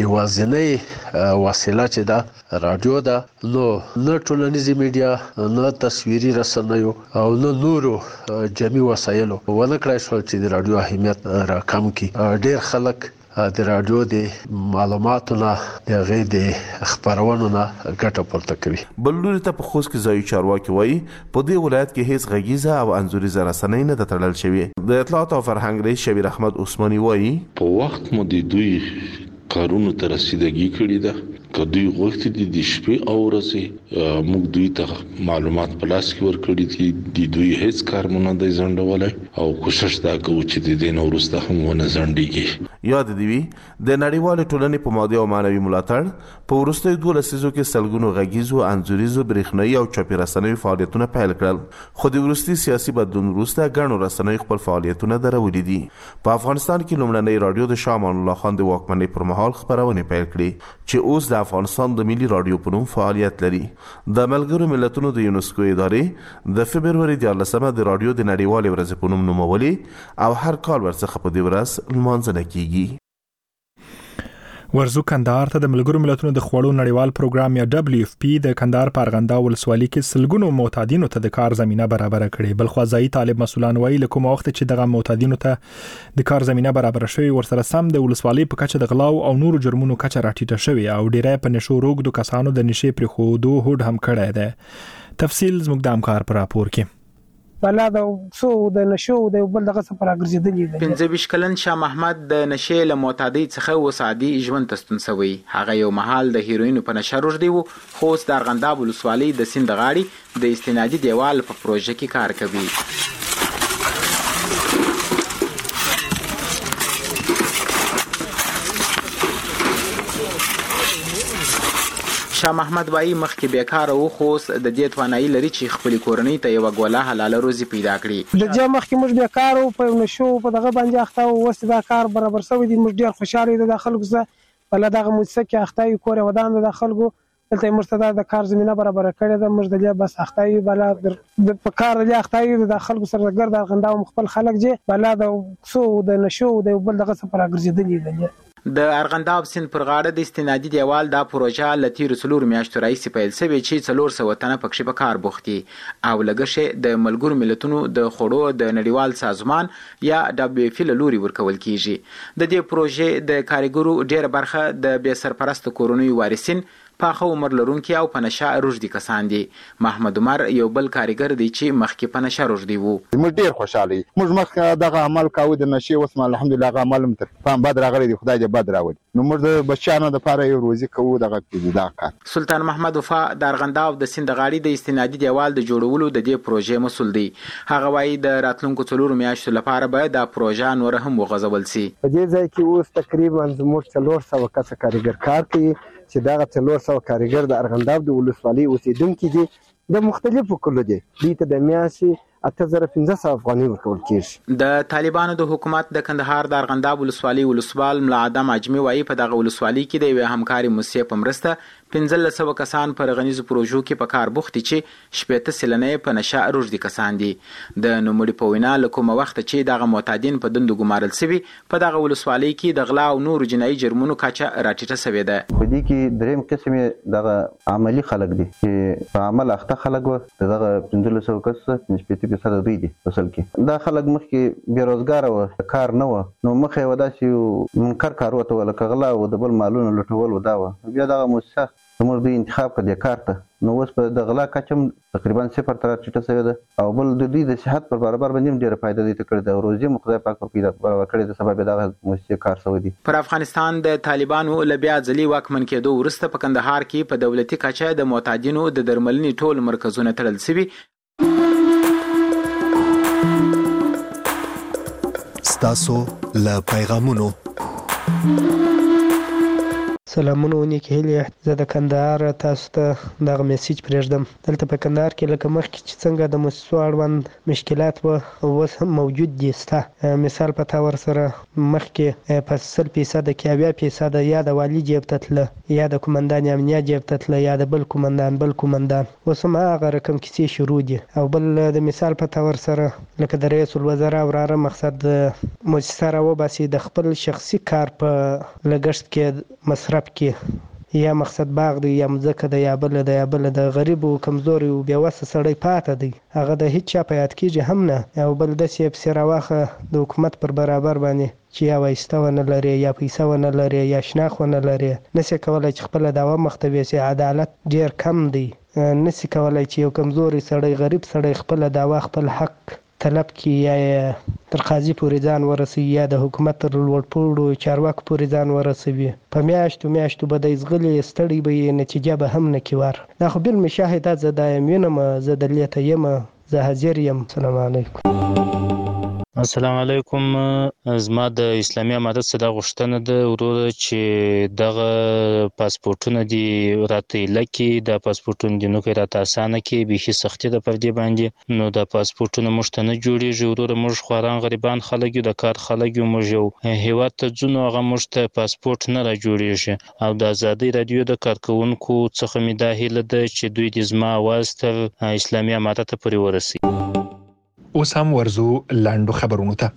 یوازینۍ وسیله چې ده رادیو ده. نو نه ټولنیزې میډیا، نه تصویري رسنیو او نه نورو جمعي وسایلو ونه کړای شول چې د رادیو اهمیت راکم کی. ډیر خلک د رادیو د معلوماتو نه د غي د خبرونو نه ګټه پورته کوي. بل لوري ته په خوست کې ځایي چارواکي وایي په دې ولایت کې هیڅ غږیزه او انځوریزه رسنۍ نه تړل شوی. د اطلاعات او فرهنګ رئیس شبیر احمد عثماني وایي په وخت مو د دوی کارونو ته رسیدګي کړې ده. که دوی غوښتي دي د شپې او ورځې موږ دوی ته معلومات په لاس کې ورکړي دي، د دوی هیڅ کار مونږ نه دی ځنډولای او کوشش دا کوو چې د دې نو وروسته هم ونه ځنډيږي. یاد دی وی د نړیوال ټولنې په مادي او معنوي ملاتړ په وروستیو دوه لسیزو کې سلګونو غږیزو، انځوریزو، برېښنايي او چاپي رسنیو فعالیتونه پیل کړل، خو د وروستي سیاسي بدلون وروسته ګڼو رسنیو خپل فعالیتونه درولي دي. په افغانستان کې لومړنۍ رادیو د شاه امان الله خان د واکمنۍ پر مهال خبرونه پیل کړې چې اوس د افغانستان د ملي رادیو په نوم فعالیت لري. د ملګرو ملتونو د یونسکو ادارې د فبرवरी دیارلسمه د رادیو د نړیوالې ورځې په نوم نومولې او هر کال ورڅخه په دې ورځ لمانځنه کیږي. ورزو کندهار ته د ملګرو ملتونو د خوړو نړیوال پروګرام یا دبليو اف پی د کندهار په ارغنداو ولسوالۍ کې سلګونو معتادینو ته د کار زمينه برابر کړې. بل خو ځای طالب مسولان وایي له کوم وخت چې دغه معتادینو ته د کار زمينه برابر شوی ورسره سم د ولسوالۍ په کچه د غلاو او نورو جرمونو کچه راټیټه شوی او ډیری په نشو روغ د کسانو د نشي پر خودو هډ هم کړی دی. تفصیل زموږ د همکار پر راپور کې. بلا د سو د نشو د بل دغه څخه راګرځیدلی دی. پنځه ویشت کلن شاه محمد د نشې له معتادی څخه وسادي ژوند تستون سوی. هغه یو محل د هیروین په نشه روج دی خو اوس د ارغنداب ولسوالۍ د سیند غاړي د استنادي دیوال په پروژه کې کار کوي. شاه محمد وایي مخکې بیکاره و خو د دې توانایي لري چې خپل کورنۍ ته یو غوله حلاله روزي پیدا کړي. د دې مخکې موږ بیکاره و په نشو په دغه باندې اخته او اوس دا کار برابر شوی دی. موږ ډیر خوشاله یو د خلکو زه بل دغه موسسه کې اخته یو کور ودان د خلکو دلته موږ د کار زمينه برابر کړې ده. موږ د دې بس اخته یو بل د په کار لري اخته یو د خلکو سره ګرد غنداو خپل خلک جه بل د سو د نشو د بل دغه څخه راګرځیدلی دی. د ارغنداب سیند پر غاړه د استنادي دیوال دا پروژه لتیر څلور میاشتو راځي پیل شوی چې څلور سوه تنه پکې په کار بوختي او لګښه د ملګرو ملتونو د خوړو د نړیوال سازمان یا دبليو اف پی لوري ورکول کیږي. د دې پروژې د کارګرو ډیره برخه د بې سرپرست کورونی وارثین پاخه عمر لرونکي او په نشه روږدي کسان دي. محمد عمر یو بل کارګر دی چې مخکې په نشه روږدي وو. موږ ډیر خوشاله یو. موږ مخکې دغه عمل کاوه د نشي اوس الحمدلله هغه عمل متر پام بد راغلی دی. خدای دې بد راوړي. نو موږ د بچیانو د لپاره یو روزي کوو دغه دا کار. سلطان محمد وفا د ارغنداب د سیند غاړي د استنادي دیوال د جوړولو د دې پروژې مسول دی. هغه وایي د راتلونکو څلور میاشتو لپاره باید دا پروژه نور هم وغځول شي. په دې ځای کې اوس تقریبا زموږ څلور سوه کس کارګر کار کوي چې دا څلور سوه کارګر د ارغنداب د ولسوالۍ اوسیدونکي دي د مختلفو کلو دي. دوی ته د میاشتې اته زره پنځه سوه افغانۍ ورکول کېږي. د طالبانو د حکومت د کندهار د ارغنداب ولسوالۍ ولسوال ملا ادم اجمي وایي په دغه ولسوالۍ کې د یوې همکاري موسسې په مرسته پنځلس سوه کسان په غنیزو پروژو کې په کار بوخت چې شپږ سلنه په نشه روږدي کسان دي. د نوموړي په وینا له کومه وخت چې دغه معتادین په دندو ګمارل شوي په دغه ولسوالۍ کې د غلا او نورو جنایي جرمونو کچه راټیټه شوې ده. په دې کې دریم قسم دغه عملی خلک دي چې په عمل اخته خلک و دغه پنځلس سوه کس نسبتي فیصد دوی دي. اصل کې دا خلک مخکې بیروزګار و کار نه و نو مخې ودا چې منکر کار وته ولکه غلا او د بل مالونو لټول و دا و بیا دغه موسسه موږ دوی انتخاب کړی کار ته نو اوس په د غلا کچم تقریبا صفر تر ټیټه شوی ده او بل د دوی د صحت پر برابر باندې ډیره فائدہ دي کړی دا روزي مخدای پاک په پیدا کړی د سبب دا موسسه کار شوی دي. پر افغانستان د طالبانو لبیا ځلی واکمن کېدو ورسته په کندهار کې په دولتي کچه د معتادینو د درملنې ټول مرکزونه تړل شوي. ستاسو له پیغامونو سلامونه ونیکې هیلې زه د کندهار تاسو ته دغه میسیج پرېږدم. دلته په کندهار کې لکه مخکې چې څنګه د موسسو اړوند مشکلات و اوس هم موجود دي سته. مثال په تور سره مخکې په سل فیصده کې اویا فیصده یا د والي جیب ته تله یا د قومندان امنیه جیب ته تله یا د بل قومندان بل قومندان اوس هم هغه رقم کیسې شروع دي. او بل د مثال په تور سره لکه د رئیس الوزرا وراره مقصد موسسه راوباسي د خپل شخصي کار په لګښت کې مصرف کې یا مقصد باغ دی یا مځکه ده یا بل ده یا بل د غریب او کمزوري او بې وسه سړی پاته دی هغه د هیڅ چا په یاد کېږي هم نه. او بل داسې یې پسې راواخه د حکومت پر برابر باندې چې یا وایسته ونه لري یا پیسه ونه لري یا شناخت ونه لري نسي کولای چې خپله دعوه مخته ویسي. عدالت ډیر کم دی. نسي کولای چې یو کمزوري سړی غریب سړی خپله دعوه خپل حق طلب کې یا تر قاضي پورې ځان ورسوي یا د حکومت تر لوړپوړو چارواکو پورې ځان ورسوي. په میاشتو میاشتو به د زغلي ستړي به یې نتیجه به هم نه کیوار. دا خو بل مشاهده زه دایم ینم، زه دلیته یم، زه حاضر یم. السلام علیکم. السلام علیکم. زما د اسلامي امارت څخه د غوښتنه ده ورور چې دغه پاسپورتونه دي راته لکه د پاسپورتونو د نو کې راته اسانه کې به سختي د پر دې باندې نو د پاسپورتونو مشته نه جوړیږي. ورور موږ خواران غریبان خلک یو، د کار خلک یو، موږ یو هیواد ته ځو هغه مشته پاسپورت نه را جوړیږي. او د ازادي رادیو د کارکونکو څخه مې دا هیله ده چې دوی د زما आवाज تر اسلامي امارت پورې ورسوي. اوس هم ورزو لاندو خبرونو ته.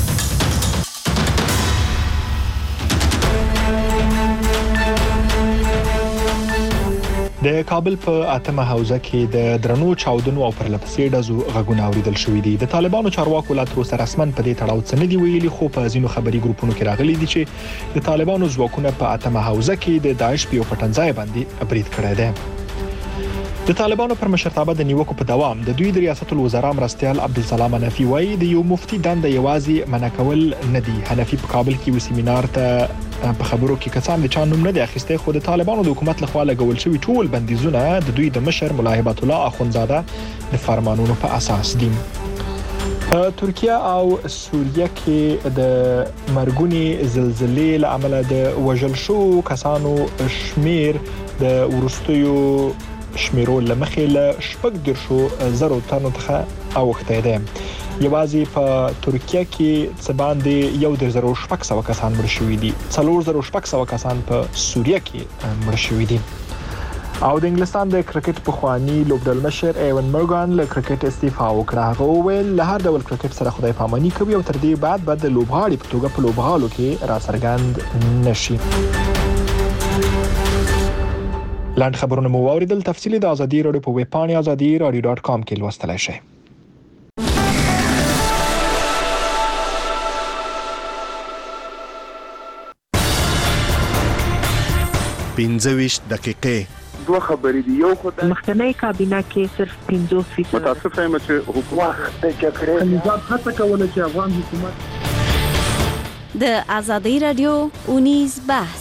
د کابل په اتمه حوزه کې د درنو چاودنو او پرلپسې ډزو غږونه اوریدل شوې دي. د طالبانو چارواکو لا تر اوسه رسمن په دې تړاو څه نه دی ویلي، خو په ځینو خبري ګروپونو کې راغلي دي چې د طالبانو ځواکونه په اتمه حوزه کې د داعش په پټنځای باندې برید کړی دی. د طالبانو پر مشرتابه د نیوکو په دوام د دوی د ریاست الوزرا مرستیال عبدالسلام حنفي وایي د یو مفتي دنده یوازې منکول نه دی. حنفي په کابل کې یو سیمینار ته په خبرو کې کسان د چا نوم نه دی اخیسته، خو د طالبانو د حکومت لخوا لګول شوی ټول بندیزونه د دوی د مشر مولا هبت الله اخونزاده د فرمانونو په اساس دي. په ترکیه او سوریه کې د مرګونی زلزلې له امله د وژل شو کسانو شمیر د ورستیو شمیرو لمخې له شپږ درشو زرو تنو څخه اوښته ده. یوازې په ترکیه کې څه باندې یو در زرو شپږ سوه کسان مړ شوي دي، څلور زرو شپږ سوه کسان په سوریه کې مړ شوي دي. او د انګلستان د کرکټ پخوانی لوبډلمشر ایون مورګان له کرکټ استعفا وکړه. هغه وویل له هر ډول کرکټ سره خدای پاماني کوي او تر دې بعد بعد د لوبغاړي په توګه په لوبغالو کې را څرګند نشي. لاند خبرونه مو واوریدل. تفصیلی د ازادي رادیو په ویب پاڼه ازادي رادیو ډاټ کام کې لوستلای شئ. پنځه ویشت دقیقې دوه خبرې دي. یو خو د مخکنی کابینه کې صرف پنځوس فیصد متاسف یم چې حکومت د جګړې نظام هڅه کوله چې افغان حکومت د ازادي رادیو اونیز بحث.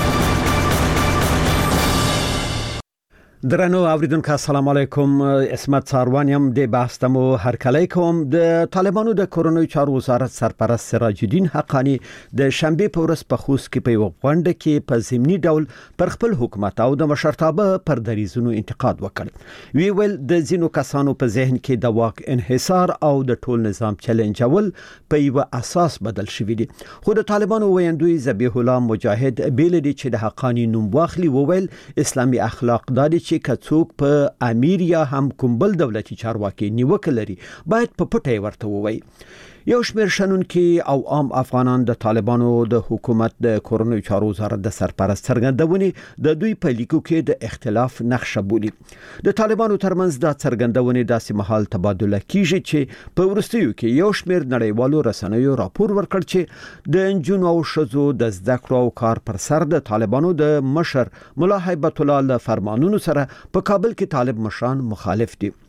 درنو اوریدونکو السلام علیکم. اسمت ساروان یم. د بحث تمو هر کله کوم. د طالبانو د کورونو چارو وزارت سرپرست سراج الدین حقانی د شنبه په ورځ په خوست کې په یو غونډه کې په ضمني ډول پر خپل حکومت او د مشرتابه پر دریزونو انتقاد وکړ. وی ویل د زینو کسانو په ذهن کې د واک انحصار او د ټول نظام چیلنجول په یو اساس بدل شوی دی. خو د طالبانو ویندوی ذبیح الله مجاهد بیل دي چې د حقانی نوم واخلي. وویل اسلامي اخلاق دادي چې کڅوک په امیر یا هم کوم بل دولتي چارواکي نیوکه لري باید په پټه ورته ووایي. یو شمېر شنونکي او عام افغانان د طالبانو د حکومت د کورونو چارو وزارت د سرپرست څرګندونې د دوی په لیکو کې د اختلاف نقشه بولي. د طالبانو ترمنځ د څرګندونې داسې مهال تبادله کیږي چې په ورستیو کې یو شمېر نړیوالو رسنیو راپور ورکړ چې د انجونو او شذو د زده کړو او کار پر سر د طالبانو د مشر مولا هبت الله له فرمانونو سره په کابل کې طالب مشران مخالف دي.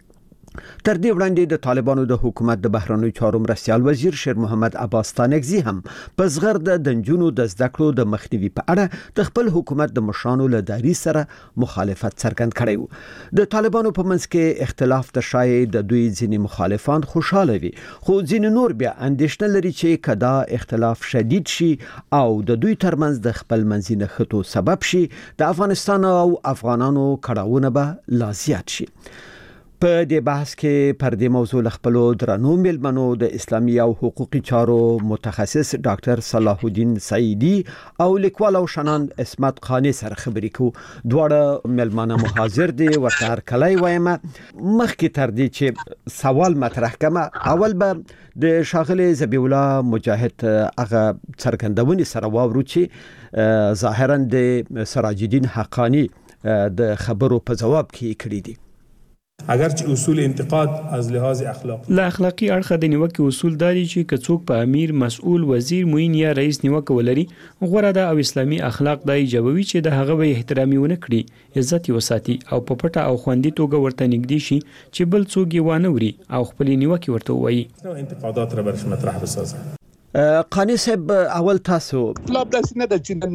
تر دې وړاندې د طالبانو د حکومت د بهرنیو چارو مرستیال وزیر شیر محمد عباس تانکزی هم په زغر د دنجونو د زده کړو د مخنیوي په اړه د خپل حکومت د مشرانو له داري سره مخالفت څرګند کړی و. د طالبانو په منځ کې اختلاف د شای د دوی ځینې مخالفان خوشاله وي، خو ځینې نور بیا اندېښنه لري چې کدا اختلاف شدید شي او د دوی ترمنځ د خپل منځي نښتو سبب شي د افغانستان او افغانانو کړهونه به لا زیات شي. په دې بحث کې پر دې موضوع خپل درنو ملمنو د اسلامي او حقوقي چارو متخصص ډاکټر صلاح الدین سعیدی او لیکوال او شنان اسمت خانی سره خبرې کوو. دواړه ملمنه محاضر دي ورته هر کله وایم. مخکې تر دې چې سوال مطرح کما اول به د شاغله ذبیح الله مجاهد هغه څرګندونې سره واورو چې ظاهرا د سراج الدین حقانی د خبرو په جواب کې کړی دي. اگرچه اصول انتقاد از لحاظ اخلاق لا اخلاقی اړخه د نیوکه اصول داري چې کڅوک په امیر مسؤل وزیر موین یا رئیس نیوکه ولري غوړه د او اسلامي اخلاق د ایجابوي چې د هغه به احترامي ونه کړي عزت یې وساتي او په پټه او خوندي توګه ورته نږدې شي چې بل څوک یې وانه وري او خپل نیوکه ورته وایي. انتقادات را برش مطرح بسازه. قانی صاحب اول تاسو لا بس نه د چین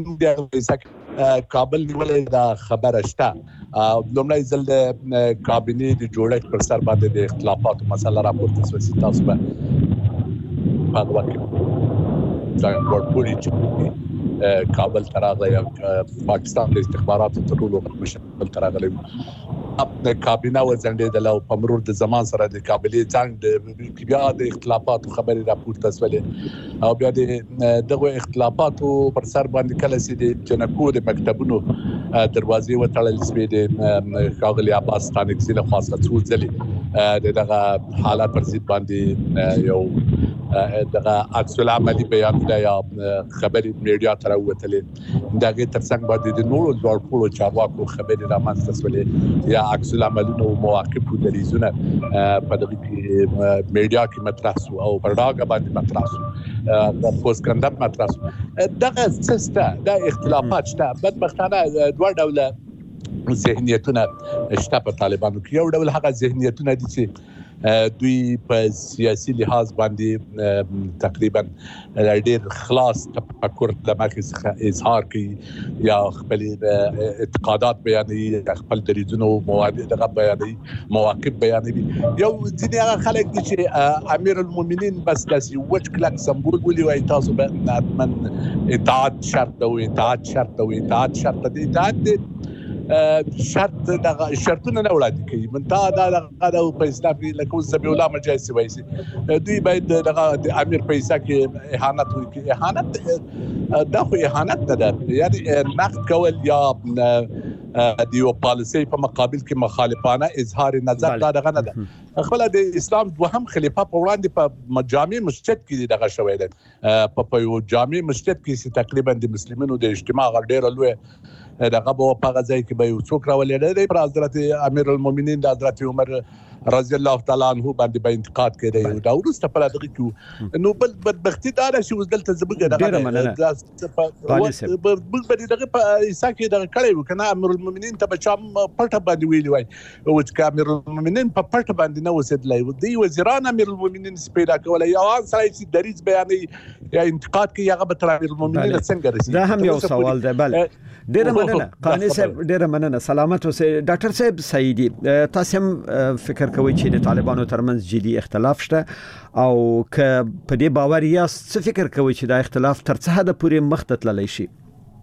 د کابل نیولې دا خبره شته لومړی ځل د کابینې د جوړښت پر سر باندې د اختلافاتو مسله راپورته شوې تاسو به هغه وخت دا ورپوري چې کابل تراغلی پاکستان د استخباراتو تر ټولو مشکل تراغلی د کابینه وزنده د په مرور د زمان سره د کابلې څنګه د بیا د اختلافاتو خبرې راپورته شولې او بیا د دغه اختلافاتو پر سر باندې کله چې د جنکو د مکتبونو دروازې وتړل شوې د ښاغلي عباس ستانکزي له خاصه څو ځلې دغه حالات پر ضد باندې یو دغه عکس العملي بیان دی یا خبرې میډیا تر وتلې دغه ترڅنګ باندې د نورو ځوړپوړو چارواکو خبرې را منځته شولې یا عکس العملونو مواقف او دلیلونه په دغه کې میډیا کې مطرح شو او پر راګه باندې مطرح شو د پوسټ مطرح شو دغه سیستم د اختلافات شته بدبختانه دوه ډوله ذهنیتونه شته په طالبانو کې یو ډول هغه ذهنیتونه دي چې دوی په سیاسي لحاظ باندې تقریبا ډېر خلاص تفکر د مخې څخه اظهار کوي یا خپل اعتقادات بیانوي خپل دریځونه او مواد دغه بیانوي مواقف بیانوي یو ځینې هغه خلک دي چې امیر المؤمنین بس داسې وچ کلک سمبول ولي وایي تاسو به حتما اطاعت شرط ده او اطاعت شرط ده او اطاعت شرط ده اطاعت شرط دغه شرطونه نه وړاندې کوي منتها دا دغه په اسلام کې لکه سبي الله مجاز وایي دوی باید دغه د امیر پیسې کې اهانت وکړي اهانت دا خو اهانت نه ده یعنی نقد کول یا د یو پالیسي په مقابل کې مخالفانه اظهار نظر دا دغه نه ده خپل د اسلام دوهم خلیفہ په وړاندې په جامع مسجد کې دغه شوی دی په یو جامع مسجد کې تقریبا د مسلمانانو د اجتماع غړي لوي دغه په هغه ځای کې به یو څوک راولې دی پر حضرت امیر المؤمنین د حضرت عمر رضی الله تعالی عنہ باندې به انتقاد کړي دا ورسته پر دغه کې نو بل بدبختی دا چې وزدلته زبګه دغه بل بل دغه په عیسی کې دغه کړي وکنه امیر المؤمنین ته بچام پټه باندې ویلی وای او چې امیر المؤمنین په پټه باندې نه وسیدلای دی وزیران امیر المؤمنین پیدا کولای یا سړی چې دریځ بیانې یا انتقاد کوي هغه به تر امیر المؤمنین څنګه رسیدي دا هم یو سوال دی بل ډیره مننه قانی صاحب ډیره مننه سلامت اوسئ ډاکټر صاحب سعیدی تاسو هم فکر کوئ چې د طالبانو ترمنځ جدي اختلاف شته او ک په دې باور یاست څه فکر کوئ چې دا اختلاف تر څه حد پورې مخ ته تللی شي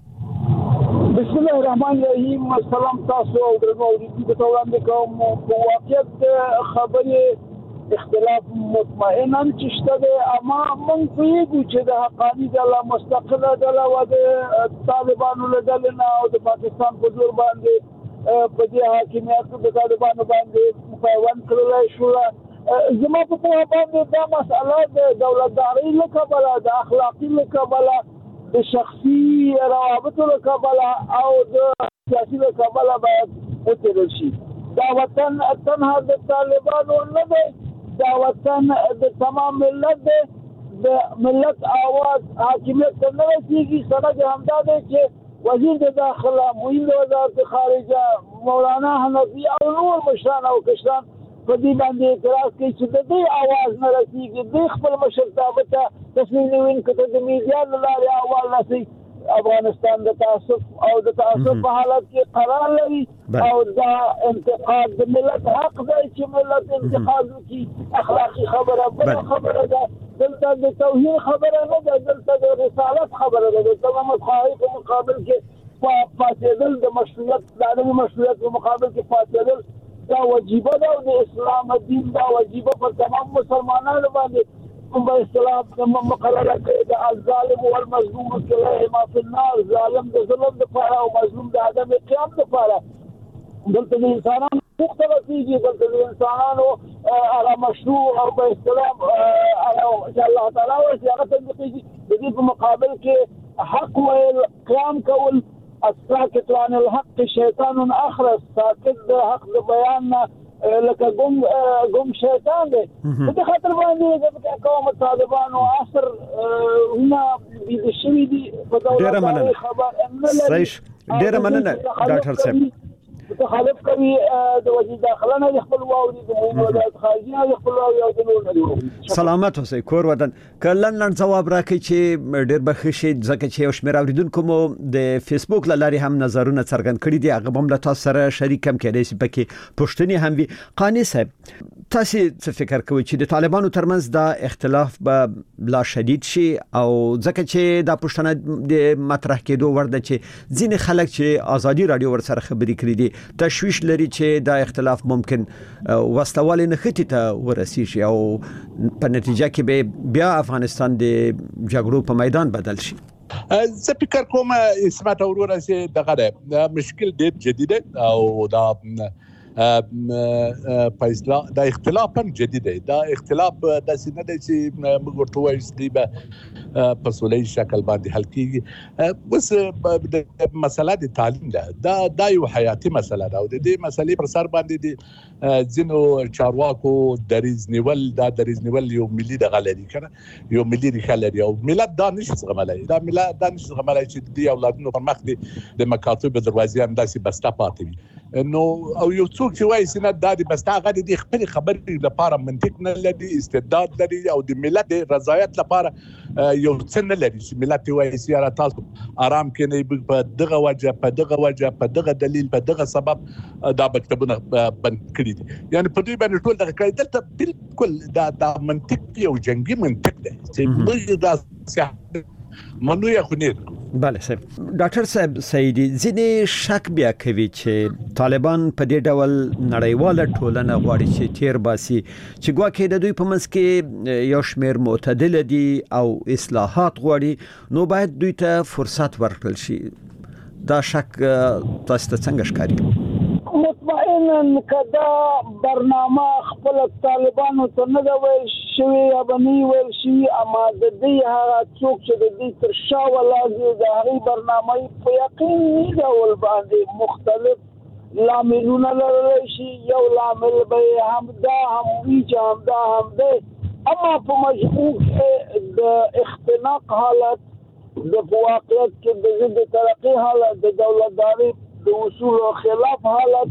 بسم الله الرحمن الرحیم سلام تاسو او درنو اوریدونکو ته وړاندې کوم په واقعیت خبرې اختلاف مطمئنا چې شته دی اما موږ پوهیږو چې د حقاني ډله مستقله ډله و د طالبانو له ډلې نه او د پاکستان په زور باندې په دې حاکمیت د طالبانو باندې پیوند کړلی شو زما په پوهه باندې دا مسئله د دولتدارۍ له کبله د اخلاقي له کبله د شخصي روابطو له کبله او د سیاسي له کبله باید وڅېړل شي دا وطن تنها د طالبانو نه دی دا وطن د تمام ملت دی د ملت آواز حاکمیت ته نه رسېږي سند همدا دی چې وزیر د داخله معین د وزارت خارجه مولانا حنفي او نور مشران او کشران په دې باندې اعتراض کوي چې د دې آواز نه رسېږي دوی خپل مشرتابه ته تصمیم نیول که د میډیا له لارې احوال رسوي افغانستان د تعصب او د تعصب په حالت کې قرار لري او دا انتقاد د ملت حق دی چې ملت انتقاد وکړي اخلاقي خبره بل خبره ده دلته د توحید خبره نه ده دلته د رسالت خبره ده د تمام خواهی په مقابل کې پاتېدل د مشروعیت د عدم مشروعیت په مقابل کې پاتېدل دا وجیبه ده او د اسلام دین دا وجیبه پر تمام مسلمانانو باندې کوم اسلام مقرره کړي د الظالم والمظلوم كلهما في النار ظالم د ظلم لپاره او مظلوم د عدم قیام لپاره دلته د انسانانو مختلف دي دلته د انسانانو هغه مشروع او په اسلام او الله تعالی ورته هغه تنقیږي د دې په مقابل کې حق ویل قیام کول الساکت عن الحق شیطان اخرس ساکت د حق د بیان لکه ګم ګم شیطان دی په دې خاطر باندې د قوم طالبانو عصر هنا د شوی دي په ډیره مننه صحیح ډیره مننه ډاکټر صاحب متخالف کوي د وزیر داخله نه خپل واوري د وزارت خارجه نه خپل واوري او د نور نه سلامت اوسئ کور ودان کلن لن جواب راکړي چې ډیر بخښي ځکه چې یو شمېر اوریدونکو مو د فیسبوک لاري هم نظرونه څرګند کړي دي هغه هم له تاسو سره شریک هم کړي چې پکې پښتني هم وي قانی صاحب تاسو څه فکر کوئ چې د طالبانو ترمنځ دا اختلاف به لا شدید شي او ځکه چې دا پښتنه د مطرح کېدو ورده چې ځینې خلک چې ازادي رادیو ور سره خبرې کړې دي تشویش لري چې دا اختلاف ممکن وسلوال نه ختی ته ورسیږي او په نتیجه کې به بیا افغانستان د جګړو په میدان بدل شي. زه فکر کوم اسمت اورور چې دغه مشکل ډېر جدي او دا فیصله دا اختلاف هم جدي دی دا اختلاف د سینه د چې موږ ورته وایو چې به په سولې شکل باندې حل کیږي بس د مسله د تعلیم ده دا د یو حیاتي مسله ده او د دې مسلې پر سر باندې د ځینو چارواکو دریز نیول دا دریز نیول یو ملي د غلري کنه یو ملي ریښه لري او ملت دا نشي زغملای دا ملت دا نشي زغملای چې د اولادونو پر مخ د مکاتب دروازې هم داسې بسته پاتې وي نو او یو څوک چې وایي چې نه دا د بسته هغه د خپل خبرې لپاره منطق نه لري استعداد لري او د ملت د رضایت لپاره یو څه نه لري چې ملت وایي چې را تاسو آرام کې نه په دغه وجه په دغه وجه په دغه دلیل په دغه سبب دا مکتبونه بند کړي دي یعنی په دې باندې ټول دغه کړي دلته بالکل دا د منطق یو جنگي منطق دی چې موږ دا څه منو یا خنیر بله صاحب ډاکټر صاحب سیدی ځینې شک بیا کوي چې طالبان په دې ډول نړیواله ټولنه غواړي چې تیر باسي چې ګواکې د دوی په منځ کې یو شمېر معتدل دي او اصلاحات غواړي نو باید دوی ته فرصت ورکړل شي دا شک تاسو ته څنګه ښکاري مطمئنا کدا برنامه خپل طالبانو ته نه دا ویل شوی یا بنی ویل شوی اما د دې هغه څوک چې د دې تر شا ولاږي د هغې برنامه په یقیني ډول باندې مختلف لاملونه لرلی شي یو لامل به همدا هم وي چې همدا هم دی اما په مجموع کې د اختناق حالت د واقعیت کې د ضد ترقي حالت د دولتداري د اصول خلاف حالت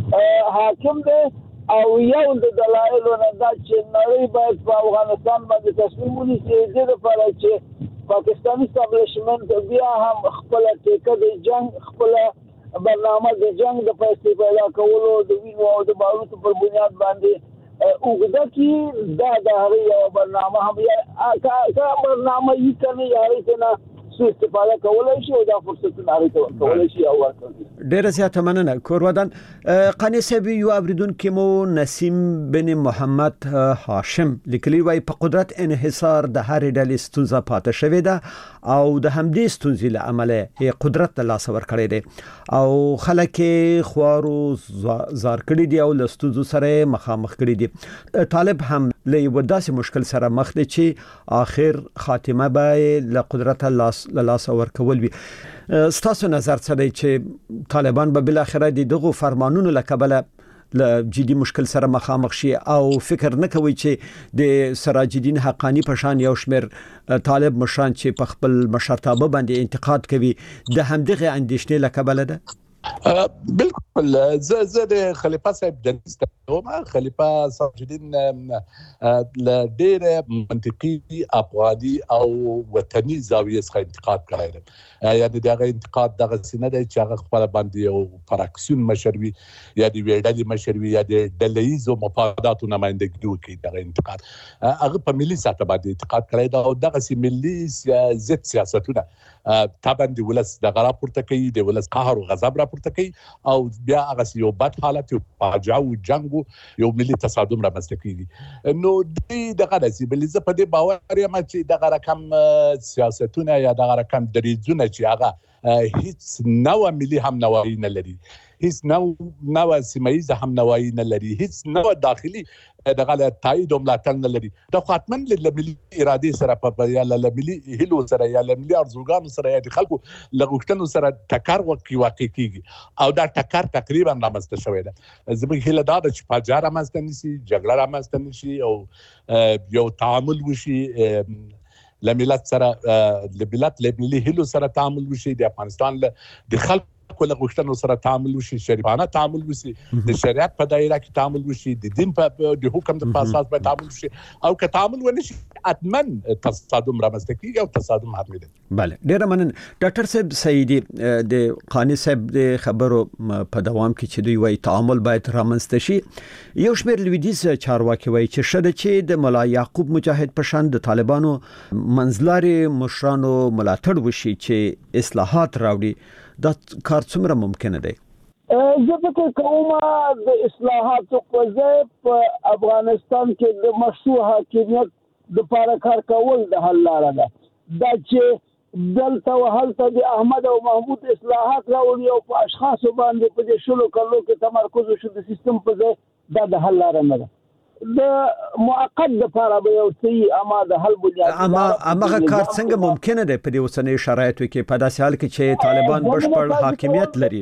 حاکم دی او یو د دلایلو نه دا چې نړۍ باید په افغانستان باندې تصمیم ونیسي د دې لپاره چې پاکستاني اسټابلیشمنټ بیا هم خپل ټیکه د جنگ خپل برنامه د جنگ د پیسې پیدا کولو د وینو او د باروتو پر بنیاد باندې اوږده کې دا د هغې یوه برنامه هم که برنامه یي که نه یې هغې ته نه سو استفاده کولای شي او دا فرصتونه لري کولای شي او ورکړي ډیره زیاته مننه کور ودان قانی صاحب یو اوریدونکو مو نسیم بن محمد هاشم لیکلی وای په قدرت انحصار د هر ډلې ستونزه پاتې شوې ده او د همدې ستونزې له امله قدرت ته لاس ور کړی دی او خلک خوارو زار کړی دی او له ستونزو سره مخامخ کړی دي طالب هم له یو داسې مشکل سره مخ دی چې اخر خاتمه به له قدرت لاس لاس ور کول وي ستاسو نظر څه دی چې طالبان به بل اخر د دغه فرمانونو لکبله ل جدي مشکل سره مخامخ شي او فکر نه کوي چې د سراج الدین حقانی په شان یو شمېر طالب مشران چې په خپل مشرتابه باندې انتقاد کوي د همدغه اندېښنې لکبله ده بالکل زه زه د خلیفہ صاحب د نستوم خلیفہ سراج الدین ل ډېر منطقي افغاني او وطني زاویه څخه انتقاد کړی دی یعنی دغه انتقاد دغه سینه دی چې هغه خپل باندې یو فراکسیون مشروي یا د ویډلې مشروي یا د ډلهیزو مفاداتو نمائندګي وکړي دغه انتقاد هغه په ملي سطح باندې انتقاد کړی دی او دغه سي ملي ضد سیاستونه طبعا د ولس د غرا پورته کوي د ولس قهر او غضب را پورته کوي او بیا هغه یو بد حالت یو فاجعه او جنگ یو ملي تصادم را مستکی نو د دغه نسی بل زه په دې باور یم چې دغه رقم سیاستونه یا دغه رقم دریځونه چې هغه هیڅ نوې ملي هم نوې نه لري هیڅ نو نو سیمایي هم نوای نه لري، هیڅ نو داخلي دغه له تایید او ملاتړ نه لري. دا خاطمن له ملي اراده سره په یا له ملي هیلو سره یا له ملي ارزوګانو سره یا د خلکو لغوښتنو سره ټکر وکي واقع کیږي او دا ټکر تقریبا رامنځته شوی ده. زموږ هیله دا ده چې فاجعه رامنځته نشي، جګړه رامنځته نشي او یو تعامل وشي له ملت سره، له ملت له ملي هیلو سره تعامل وشي، د افغانستان د خلکو کله غوښتنو سره تعامل وشي، شریفانه تعامل وشي، د شریعت په دایره کې تعامل وشي، د دین په د حکم د اساس په تعامل وشي، او که تعامل ونه شي اتمن تصادم رامنځته کیږي او تصادم حتمي دی. بله، ډیره مننه ډاکټر صاحب سعیدی. د قانی صاحب د خبرو په دوام کې چې دوی وايي تعامل باید رامنځته شي، یو شمېر لویدیز چارواکي وايي چې شته چې د مولا یعقوب مجاهد په شان د طالبانو منځلاري مشرانو ملاتړ وشي چې اصلاحات راوړي. دا کار څومره ممکنه دی؟ زه فکر کوم د اصلاحاتو قضیه په افغانستان کې د مشروع حاکمیت د لپاره کار کول د حل لاره ده. دا چې دلته او هلته د احمد او محمود اصلاحات راوړي او په اشخاصو باندې په دې شلو کلو کې تمرکز وشي د سیستم په ځای، دا د حل لاره نه ده. د موقت لپاره به یو څه اما د حل بنیاد اما امغه کار څنګه ممکنه ده په دې اوسنۍ شرایطو کې، په داسې حال کې چې طالبان بشپړ حاکمیت لري؟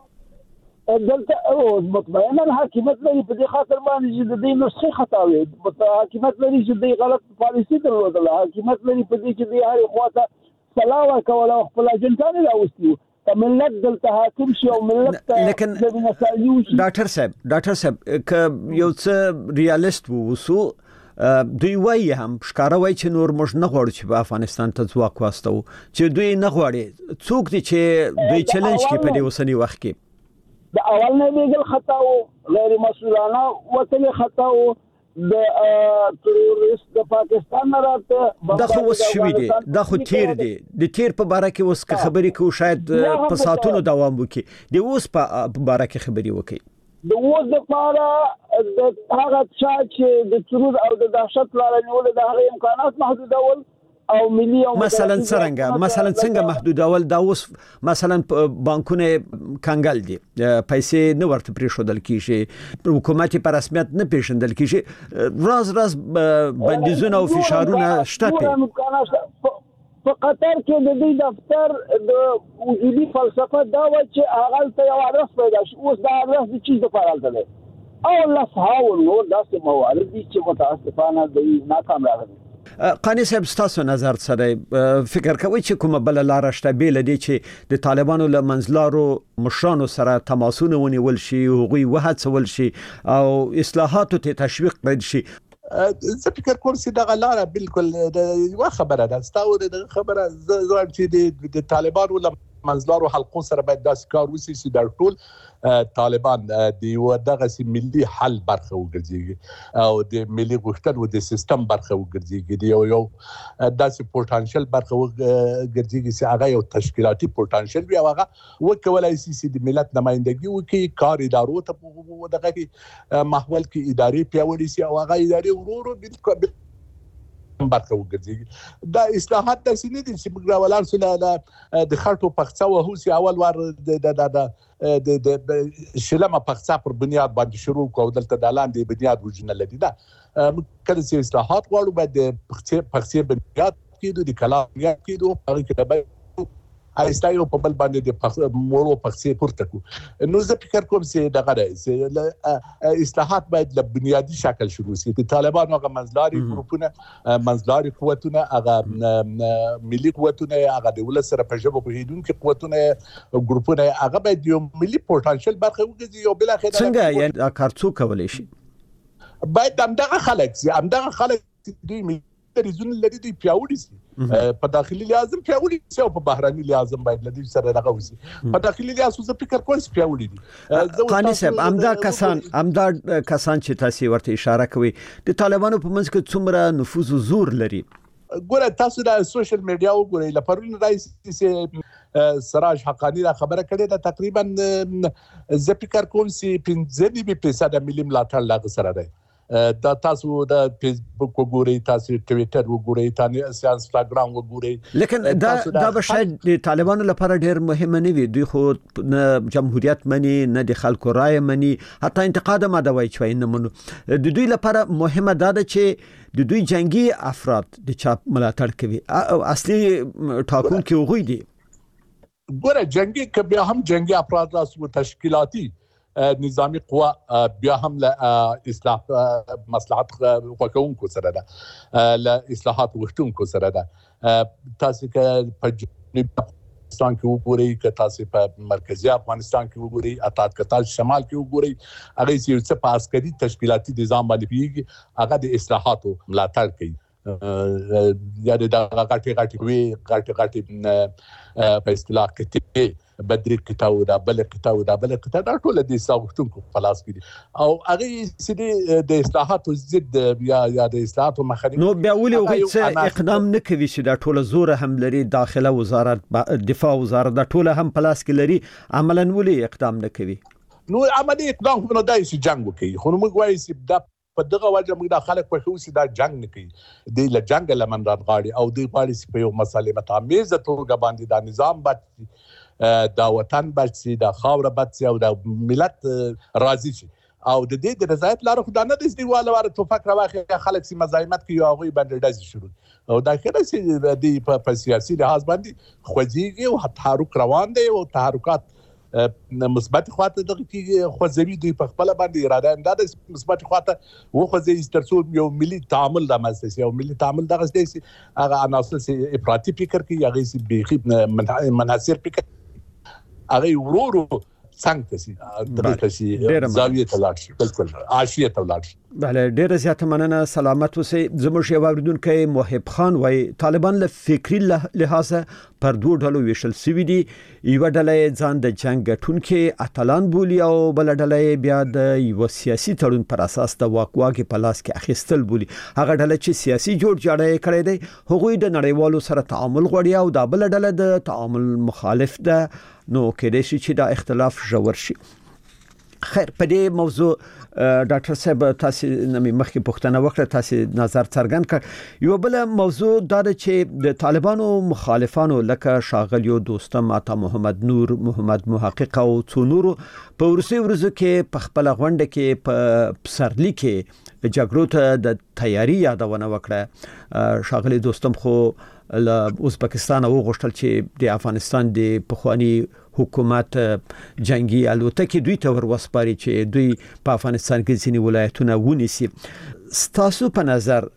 دلته او مطمئنا حاکمیت لري، په دې خاطر باندې چې د دې نسخې خطا وي، حاکمیت لري چې د غلط پالیسي درلودله، حاکمیت لري په دې چې د هر خواته سلا ورکول او خپل اجنټان راوستي ملت دلته حاکم شي او ملت لیکن ډاکټر صاحب ډاکټر صاحب ک یو څه ریالیست ووسو، دوی وایي هم ښکاره وایي چې نور موږ نه غواړو چې په افغانستان ته ځواک واستو، چې دوی نه غواړي. څوک دي چې دوی چیلنج کوي په دې اوسني وخت کې؟ د اول نه بیګل خطا او غیر مسؤلانه وتل خطا او د تروریست د پاکستان راته دا خو وس شوی دی، دا خو تیر دی. د تیر په باره کې اوس خبرې کوو، شاید په ساعتونو دوام وکړي. د اوس په باره کې خبرې وکړي. د اوس لپاره د هغه چا چې د ترور او د دهشت لاره نیول د هغه امکانات محدودول او ملي او مثلا څنګه مثلا څنګه محدودول؟ دا اوس مثلا بانکونه کنګل دي، پیسې نه ورته پریښودل کیږي، حکومت په رسمیت نه پیژندل کیږي، راز راز بندیزونه او فشارونه شته. په قطر کې د دې دفتر د وجودي فلسفه دا و چې هغه ته یو ادرس پیدا شي، اوس دا ادرس د چیز لپاره دی او الله سبحانه نور داسې موارد دي چې متاسفانه د ناکام راغلي. قانی صاحب ستاسو نظر سره فکر کوي چې کومه بل لار شته بیل دي چې د طالبانو له منځلارو مشرانو سره تماسونه ونیول شي، هغوی وهڅول شي او اصلاحاتو ته تشویق کړي شي؟ زه فکر کوم چې دغه لاره بالکل یو خبره ده. ستاسو د خبره زه چې د طالبانو له منځلارو حلقو سره باید داسې کار وشي چې د ټول طالبان د یو دغه ملي حل برخه وګرځي او د ملي غوښتنو د سیستم برخه وګرځي، د یو یو داسې پوتانشل برخه وګرځي چې هغه یو تشکیلاتي پوتانشل وي او هغه وکولای شي چې د ملت نمائندګي وکړي، کار ادارو ته دغه ماحول کې ادارې پیاوړي شي او هغه ادارې ورو ورو برخه وګرځي. دا اصلاحات د سینې د سیمګرا ولر سره د خړټو پخڅه او هوسي اول ور د د د شلمه پخڅه پر بنیاد باندې شروع کو دلته د لاندې بنیاد وجنه لدی. دا کله چې اصلاحات غواړو باید د پخڅه پخڅه بنیاد کېدو د کلام بنیاد کېدو هغه کې به ایستایو په بل باندې د مورو پخڅه پورته کو. نو زه فکر کوم چې دغه راځي اصلاحات باید له بنیادی شکل شروع شي. د طالبانو هغه منځلاري ګروپونه، منځلاري قوتونه، هغه ملي قوتونه، هغه د ولس سره په ژبه پوهیدونکو قوتونه ګروپونه، هغه باید یو ملي پوتانشل برخه وګرځي او بل اخر څنګه یعنی کار څو کولای شي؟ باید همدغه خلک چې همدغه خلک دوی ملي ریزون لري دوی پیاوړي شي، په داخلي لازم پیاوړي شي او په بهراني لازم باید لدی سره دغه وسی. په داخلي لازم زه فکر کوم چې پیاوړي دي. قانی صاحب امدا کسان امدا کسان چې تاسو ورته اشاره کوي د طالبانو په منځ کې څومره نفوذ او زور لري؟ ګوره تاسو د سوشل میډیا وګورئ، لپاره رئیس چې سراج حقانی را خبره کړې ده، تقریبا زه فکر کوم چې پنځه نیمه فیصد ملي ملاتړ لاغ سره دی. دا تاسو د فیسبوک وګورئ، تاسو ټویټر وګورئ، تاسو انستګرام وګورئ. لیکن دا دا به شاید د طالبانو لپاره ډیر مهم نه وي. دوی خو نه جمهوریت مني، نه د خلکو رائے مني، حتی انتقاد ما دا وایي چې نه منو. د دوی لپاره مهمه ده چې د دوی جنگي افراد د چا ملاتړ کوي. اصلي ټاکونکي هغوی دي. ګوره جنگي که بیا هم جنگي افراد راسو تشکیلاتی نظامی قوا بیا هم له اصلاح مصلحت وکونکو سره ده، له اصلاحات وختونکو سره ده. تاسو که په جنوبي افغانستان کې وګورئ، که تاسو په مرکزی افغانستان کې وګورئ، اطاعت کتل شمال کې وګورئ، هغه چې په عسکري تشکیلاتي نظام باندې پیږي، هغه د اصلاحاتو ملاتړ کوي. یا د غاټي غاټي وی غاټي غاټي په اصطلاح کې بدري کتاو دا بل کتاو دا بل کتاو دا ټول د ساوختونکو فلاس کې او هغه سړي د اصلاحاتو ضد یا یا د اصلاحاتو مخالف نو بیا ولې هغه اقدام نه کوي چې دا ټول زور هم لري، داخله وزارت دفاع وزارت دا ټول هم پلاس کې لري، عملاً ولې اقدام نه کوي؟ نو عملی اقدام خو نه دای چې جنگ وکړي، خو موږ وایي چې دا په دغه وجه موږ د خلک په خوسي دا جنگ نه کوي، د ل جنگ لمن راغړي او د غواړي چې په یو مسالې متامیزه توګه باندې دا نظام بچي، دا وطن بچي، دا خاور بچي او دا ملت راضي شي او د دې د رضایت لاره خو دا نه د استیواله واره توفق راوخي خلک سي مزاحمت کوي او هغه باندې داسې شروع او دا کله چې د په سیاسي لحاظ باندې خوځيږي او تحرک روان دی او تحرکات مثبت خواته دغه کې خوځوي دوی په خپل باندې اراده انداز مثبت خواته و خوځي ترڅو یو ملي تعامل د مؤسسه او ملي تعامل دغه ستاسي هغه عناصر سي افراطي فکر کې هغه سي بيخي منحصر فکر هغه ورورو څنګه سي دغه سي زاویه تلاش بالکل عاشیه تلاش. بله ډیره زیاته مننه، سلامت اوسئ. زموږ یو اوریدونکی محب خان وایي طالبان له فکری لحاظه پر دوه ډلو ویشل سوي دي، یو ډله ځان د جنگ ګټونکي اتلان بولي او بل ډله بیا د یو سیاسي تړون پر اساس د واکواګي په لاس کې اخیستل بولي. هغه ډله چې سیاسي جوړ جاړی کړی دی هغوی د نړیوالو سره تعامل غواړي او دا بل ډله د تعامل مخالف ده، نو کېدای شي چې دا اختلاف ژور شي. خیر په دې موضوع ډاکټر صاحب تاسو نمې مخکې پوښتنه وکړه، تاسو نظر څرګند کړ. یو بل موضوع دا ده چې د طالبانو مخالفانو لکه ښاغلیو دوستم عطا محمد نور، محمد محقق او څو نورو په وروستیو ورځو کې په خپله غونډه کې په پسرلي کې جګړو ته د تیاری یادونه وکړه. ښاغلی دوستم خو له ازبکستان وغوښتل چې د افغانستان د پخوانی حکومت جنگي الوتکې دوی ته ورسپاري چې دوی په افغانستان کې ځینې ولایتونه ونیسي. ستاسو په نظر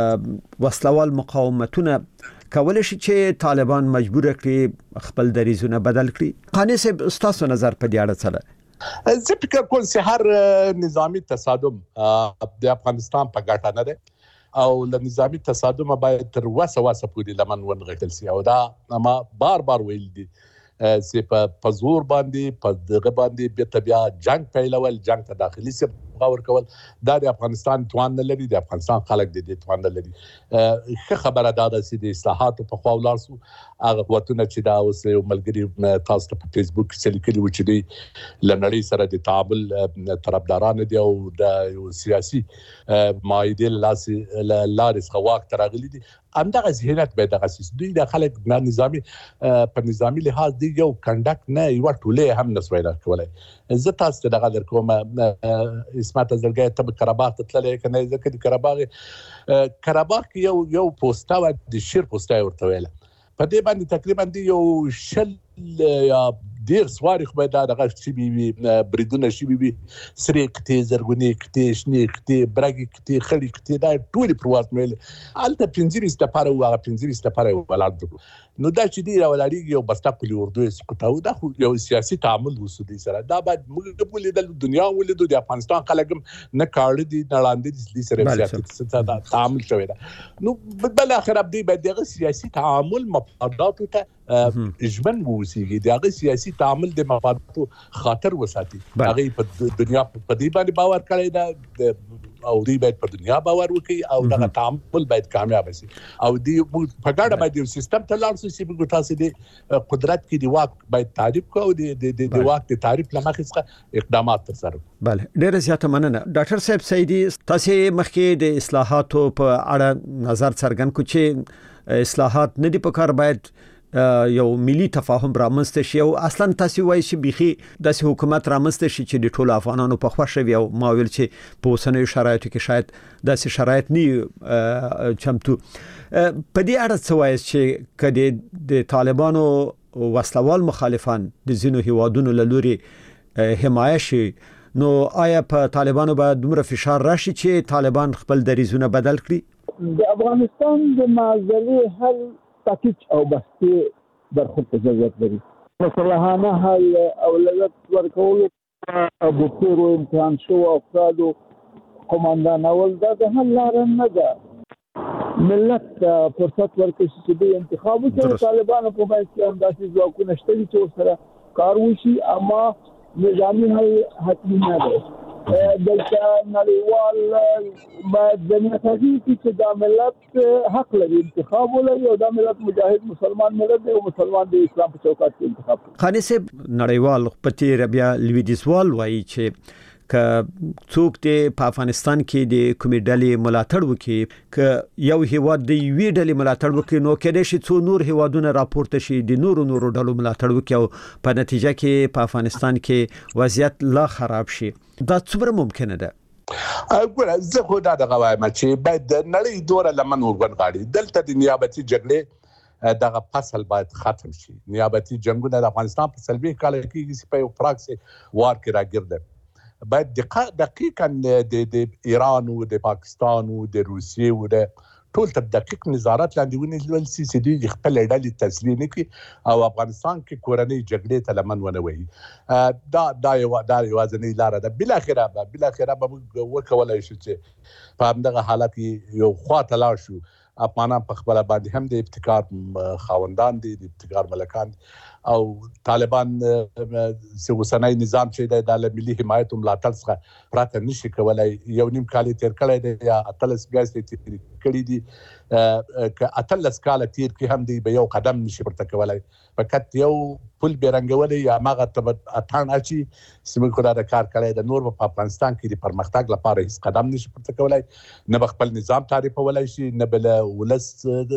وسلوال مقاومتونه کولای شي چې طالبان مجبور کړي خپل دریزونه بدل کړي؟ قانع صاحب ستاسو نظر په دې اړه څه ده؟ زه فکر کوم چې هر نظامی تصادم د افغانستان په ګټه نه ده او له نظامی تصادم باید تر وسه وسه پورې لمن ونغټل سي او دا ما بار بار ویل دي چې په زور باندې په دغه باندې به بیا جنگ پیلول، جنگ ته داخلي سي غور کول دا د افغانستان توان نه لري، د افغانستان خلک د دې توان نه لري. ښه خبره دا ده چې د اصلاحاتو په خوا ولاړ سو. هغه قوتونه چې دا اوس یو ملګري تاسو ته په فیسبوک کې لیکلي و چې دوی له نړۍ سره د تعامل طرفداران دي او د یو سیاسي معاهدې لاسې لارې څخه واک ته راغلي دي، همدغه ذهنیت باید دغه سیس دوی د خلک نظامي په نظامي لحاظ دی یو کنډکټ نه یو ټوله هم نسوي راکولای. زه تاسو ته دغه در کوم اسمت زلګي ته قرهباغ ته تللی کنه، ځکه د قرهباغ قرهباغ کې یو یو پوسټا و د شیر پوسټا ورته ویل په دې باندې تقریبا دی یو شل یا ډیر سواری خو دا دغه شي بي بریدونه شي بي سری کته زرګونی کته شنی کته برګ کته خلی کته دا ټول پرواز مل الته پنځیریس د پاره او پنځیریس د پاره ولادو. نو دا چې دی راولاري یو بستا کلی اردو سکوتاو دا یو سیاسي تعامل وسودي سره دا باید موږ په لیدل دنیا ولیدو د افغانستان خلک نه کاړي دي نه لاندې دي سره سیاسي تعامل شوی دا. نو بل اخر ابدي باید دغه سیاسي تعامل مفادات ته ژمن ووسیږي د هغه سیاسي تعامل د مفاداتو خاطر وساتي هغه په دنیا په دې باندې باور کړی دا او دوی باید په دنیا باور وکړي او دغه تعامل باید کامیاب شي او دی په ګډه باید یو سیستم ته لاړ شي چې موږ تاسو د قدرت کې دی واک باید تعریف کوو د د واک د تعریف لمخې څخه اقدامات تر سره بله ډیره زیاته مننه ډاکټر صاحب سیدی تاسو مخکې د اصلاحاتو په اړه نظر څرګند کړ چې اصلاحات نه دي په کار باید یو ملي تفاهم رامنځته شي او اصلا تاسو وایي چې بيخي د حکومت رامنځته شي چې د ټولو افغانانو په خوښه وي او ما ویل چې په اوسنیو شرایطو کې شاید داسې شرایط نه چمتو په دې اړه څه وایي چې کله د طالبانو وسلوال مخالفان د زینو هیوادونو له لوري حمایه شي نو آیا په طالبانو باید دومره فشار راشي چې طالبان خپل دریزونه بدل کړي د افغانستان د معضلې حل پاکیج او بحثي برخورد ته ضرورت لري مسلحانه حل اولویت ورکولو ابو تیرو امتحان شو افرادو قوماندان اول دا د حل لاره نه ده ملت فرصت ورکړي چې د انتخاب سره طالبانو په باندې کې انداسې ځواکونه شته چې سره کار وشي اما نظامي حل حتمي نه ده دلته نړیوال باید د نتیجې چې د ملت حق لري انتخاب ولري او د ملت مجاهد مسلمان ملت دی او مسلمان د اسلام په چوکاټ کې انتخاب کوي. خاني صاحب نړیوال په تیر بیا لویدیزوال وایي چې ک څوک ته په افغانستان کې د کومې ډلې ملاتړ وکړي ک یو هیواد د یوې ډلې ملاتړ وکړي نو کېدای شي څو نور هیوادونه راپورته شي د نورو نورو ډلو ملاتړ وکړي او په نتیجه کې په افغانستان کې وضعیت لا خراب شي دا څومره ممکنه ده؟ ګوره زه خو دا دغه وایم چې باید د نړۍ دوره لمن ورغړي دلته د نیابتي جګړې دغه فصل باید ختم شي نیابتي جنگونه د افغانستان په سلبي کال کې چې په یو پراکسي وار کې راګرځي باید دقیقاً د ایران او د پاکستان او د روسیې او د ټول تر دقیق نظارت لاندې ونیول سي چې دوی خپل ډلې تسلیم کړي او افغانستان کې کورنۍ جګړې ته لمن ونه وهي دا دا یو دا یوازینۍ لار ده بل اخره بل اخره به وکولای شي چې په همدغه حالت کې یو خواته لاړ شو افغانان په خپل باندې هم د ابتکار خاوندان دي د ابتکار ملکان او طالبان چې وسنۍ نظام چې د ملي حمایت او ملاتړ څخه پراته نشي کولای یو نیم کال تیر کړی دی یا اتلس بیاست تیر کړی دی ک اتلس کال تیر کې هم دی به یو قدم نشي پرته کولای فقط یو پل بیرنګولې یا ماغه ته اتان اچي سیمه کړه د کار کړی د نور په افغانستان کې د پرمختګ لپاره هیڅ قدم نشي پرته کولای نه خپل نظام تعریفولای شي نه بل ولس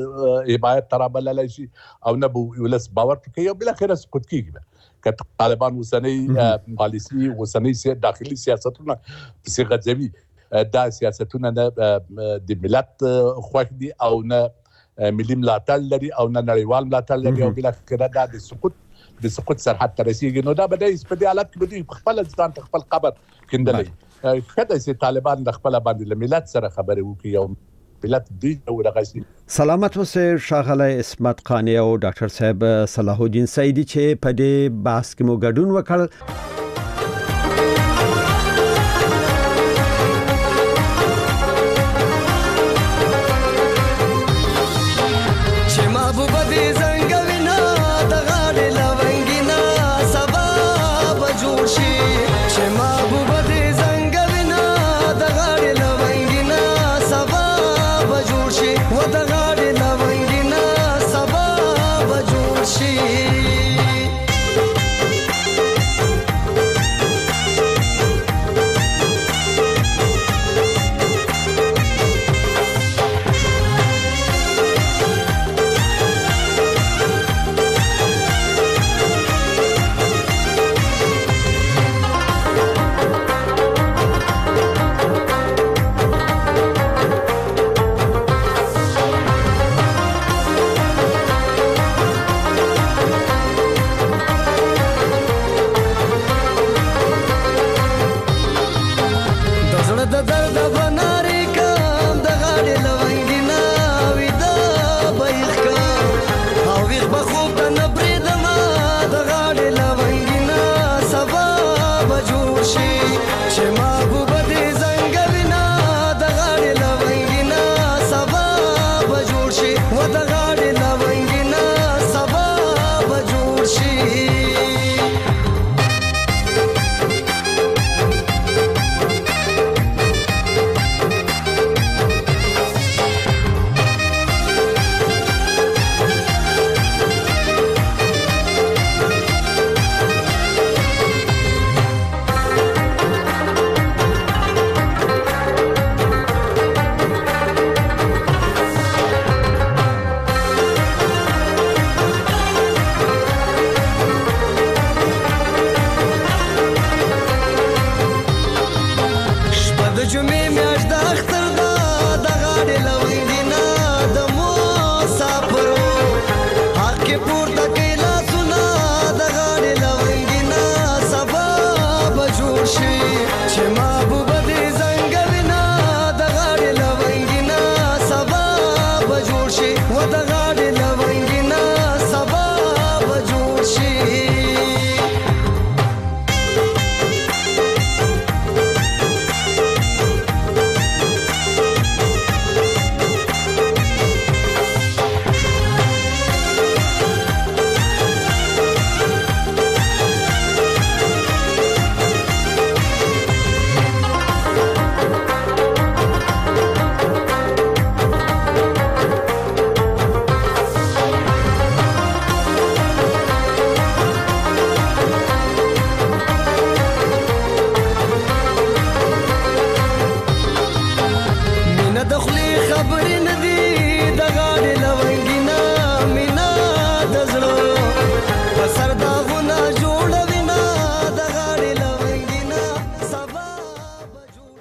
حمایت ترابلای شي او نه ولس باور کوي بل اخر سقوط کیږي که طالبان وسنۍ پالیسي وسنۍ داخلي سیاستونه څنګه ځوي دا سیاستونه د ملت خوښ دي او نه ملي ملاتړ لري او نه نړیوال ملاتړ لري او بل اخر دا د سقوط د سقوط سرحد ته رسیدي نو دا به د په حالت کې به خپل ځان ته خپل قبر کېندلې کله چې طالبان د خپل باندې ملت سره خبرې وکړي او ملت دی او دغه سلامت اوسه شاغله اسمت قانی او ډاکټر صاحب صلاح الدین سیدی چې په دې بحث کې مو ګډون وکړ د درد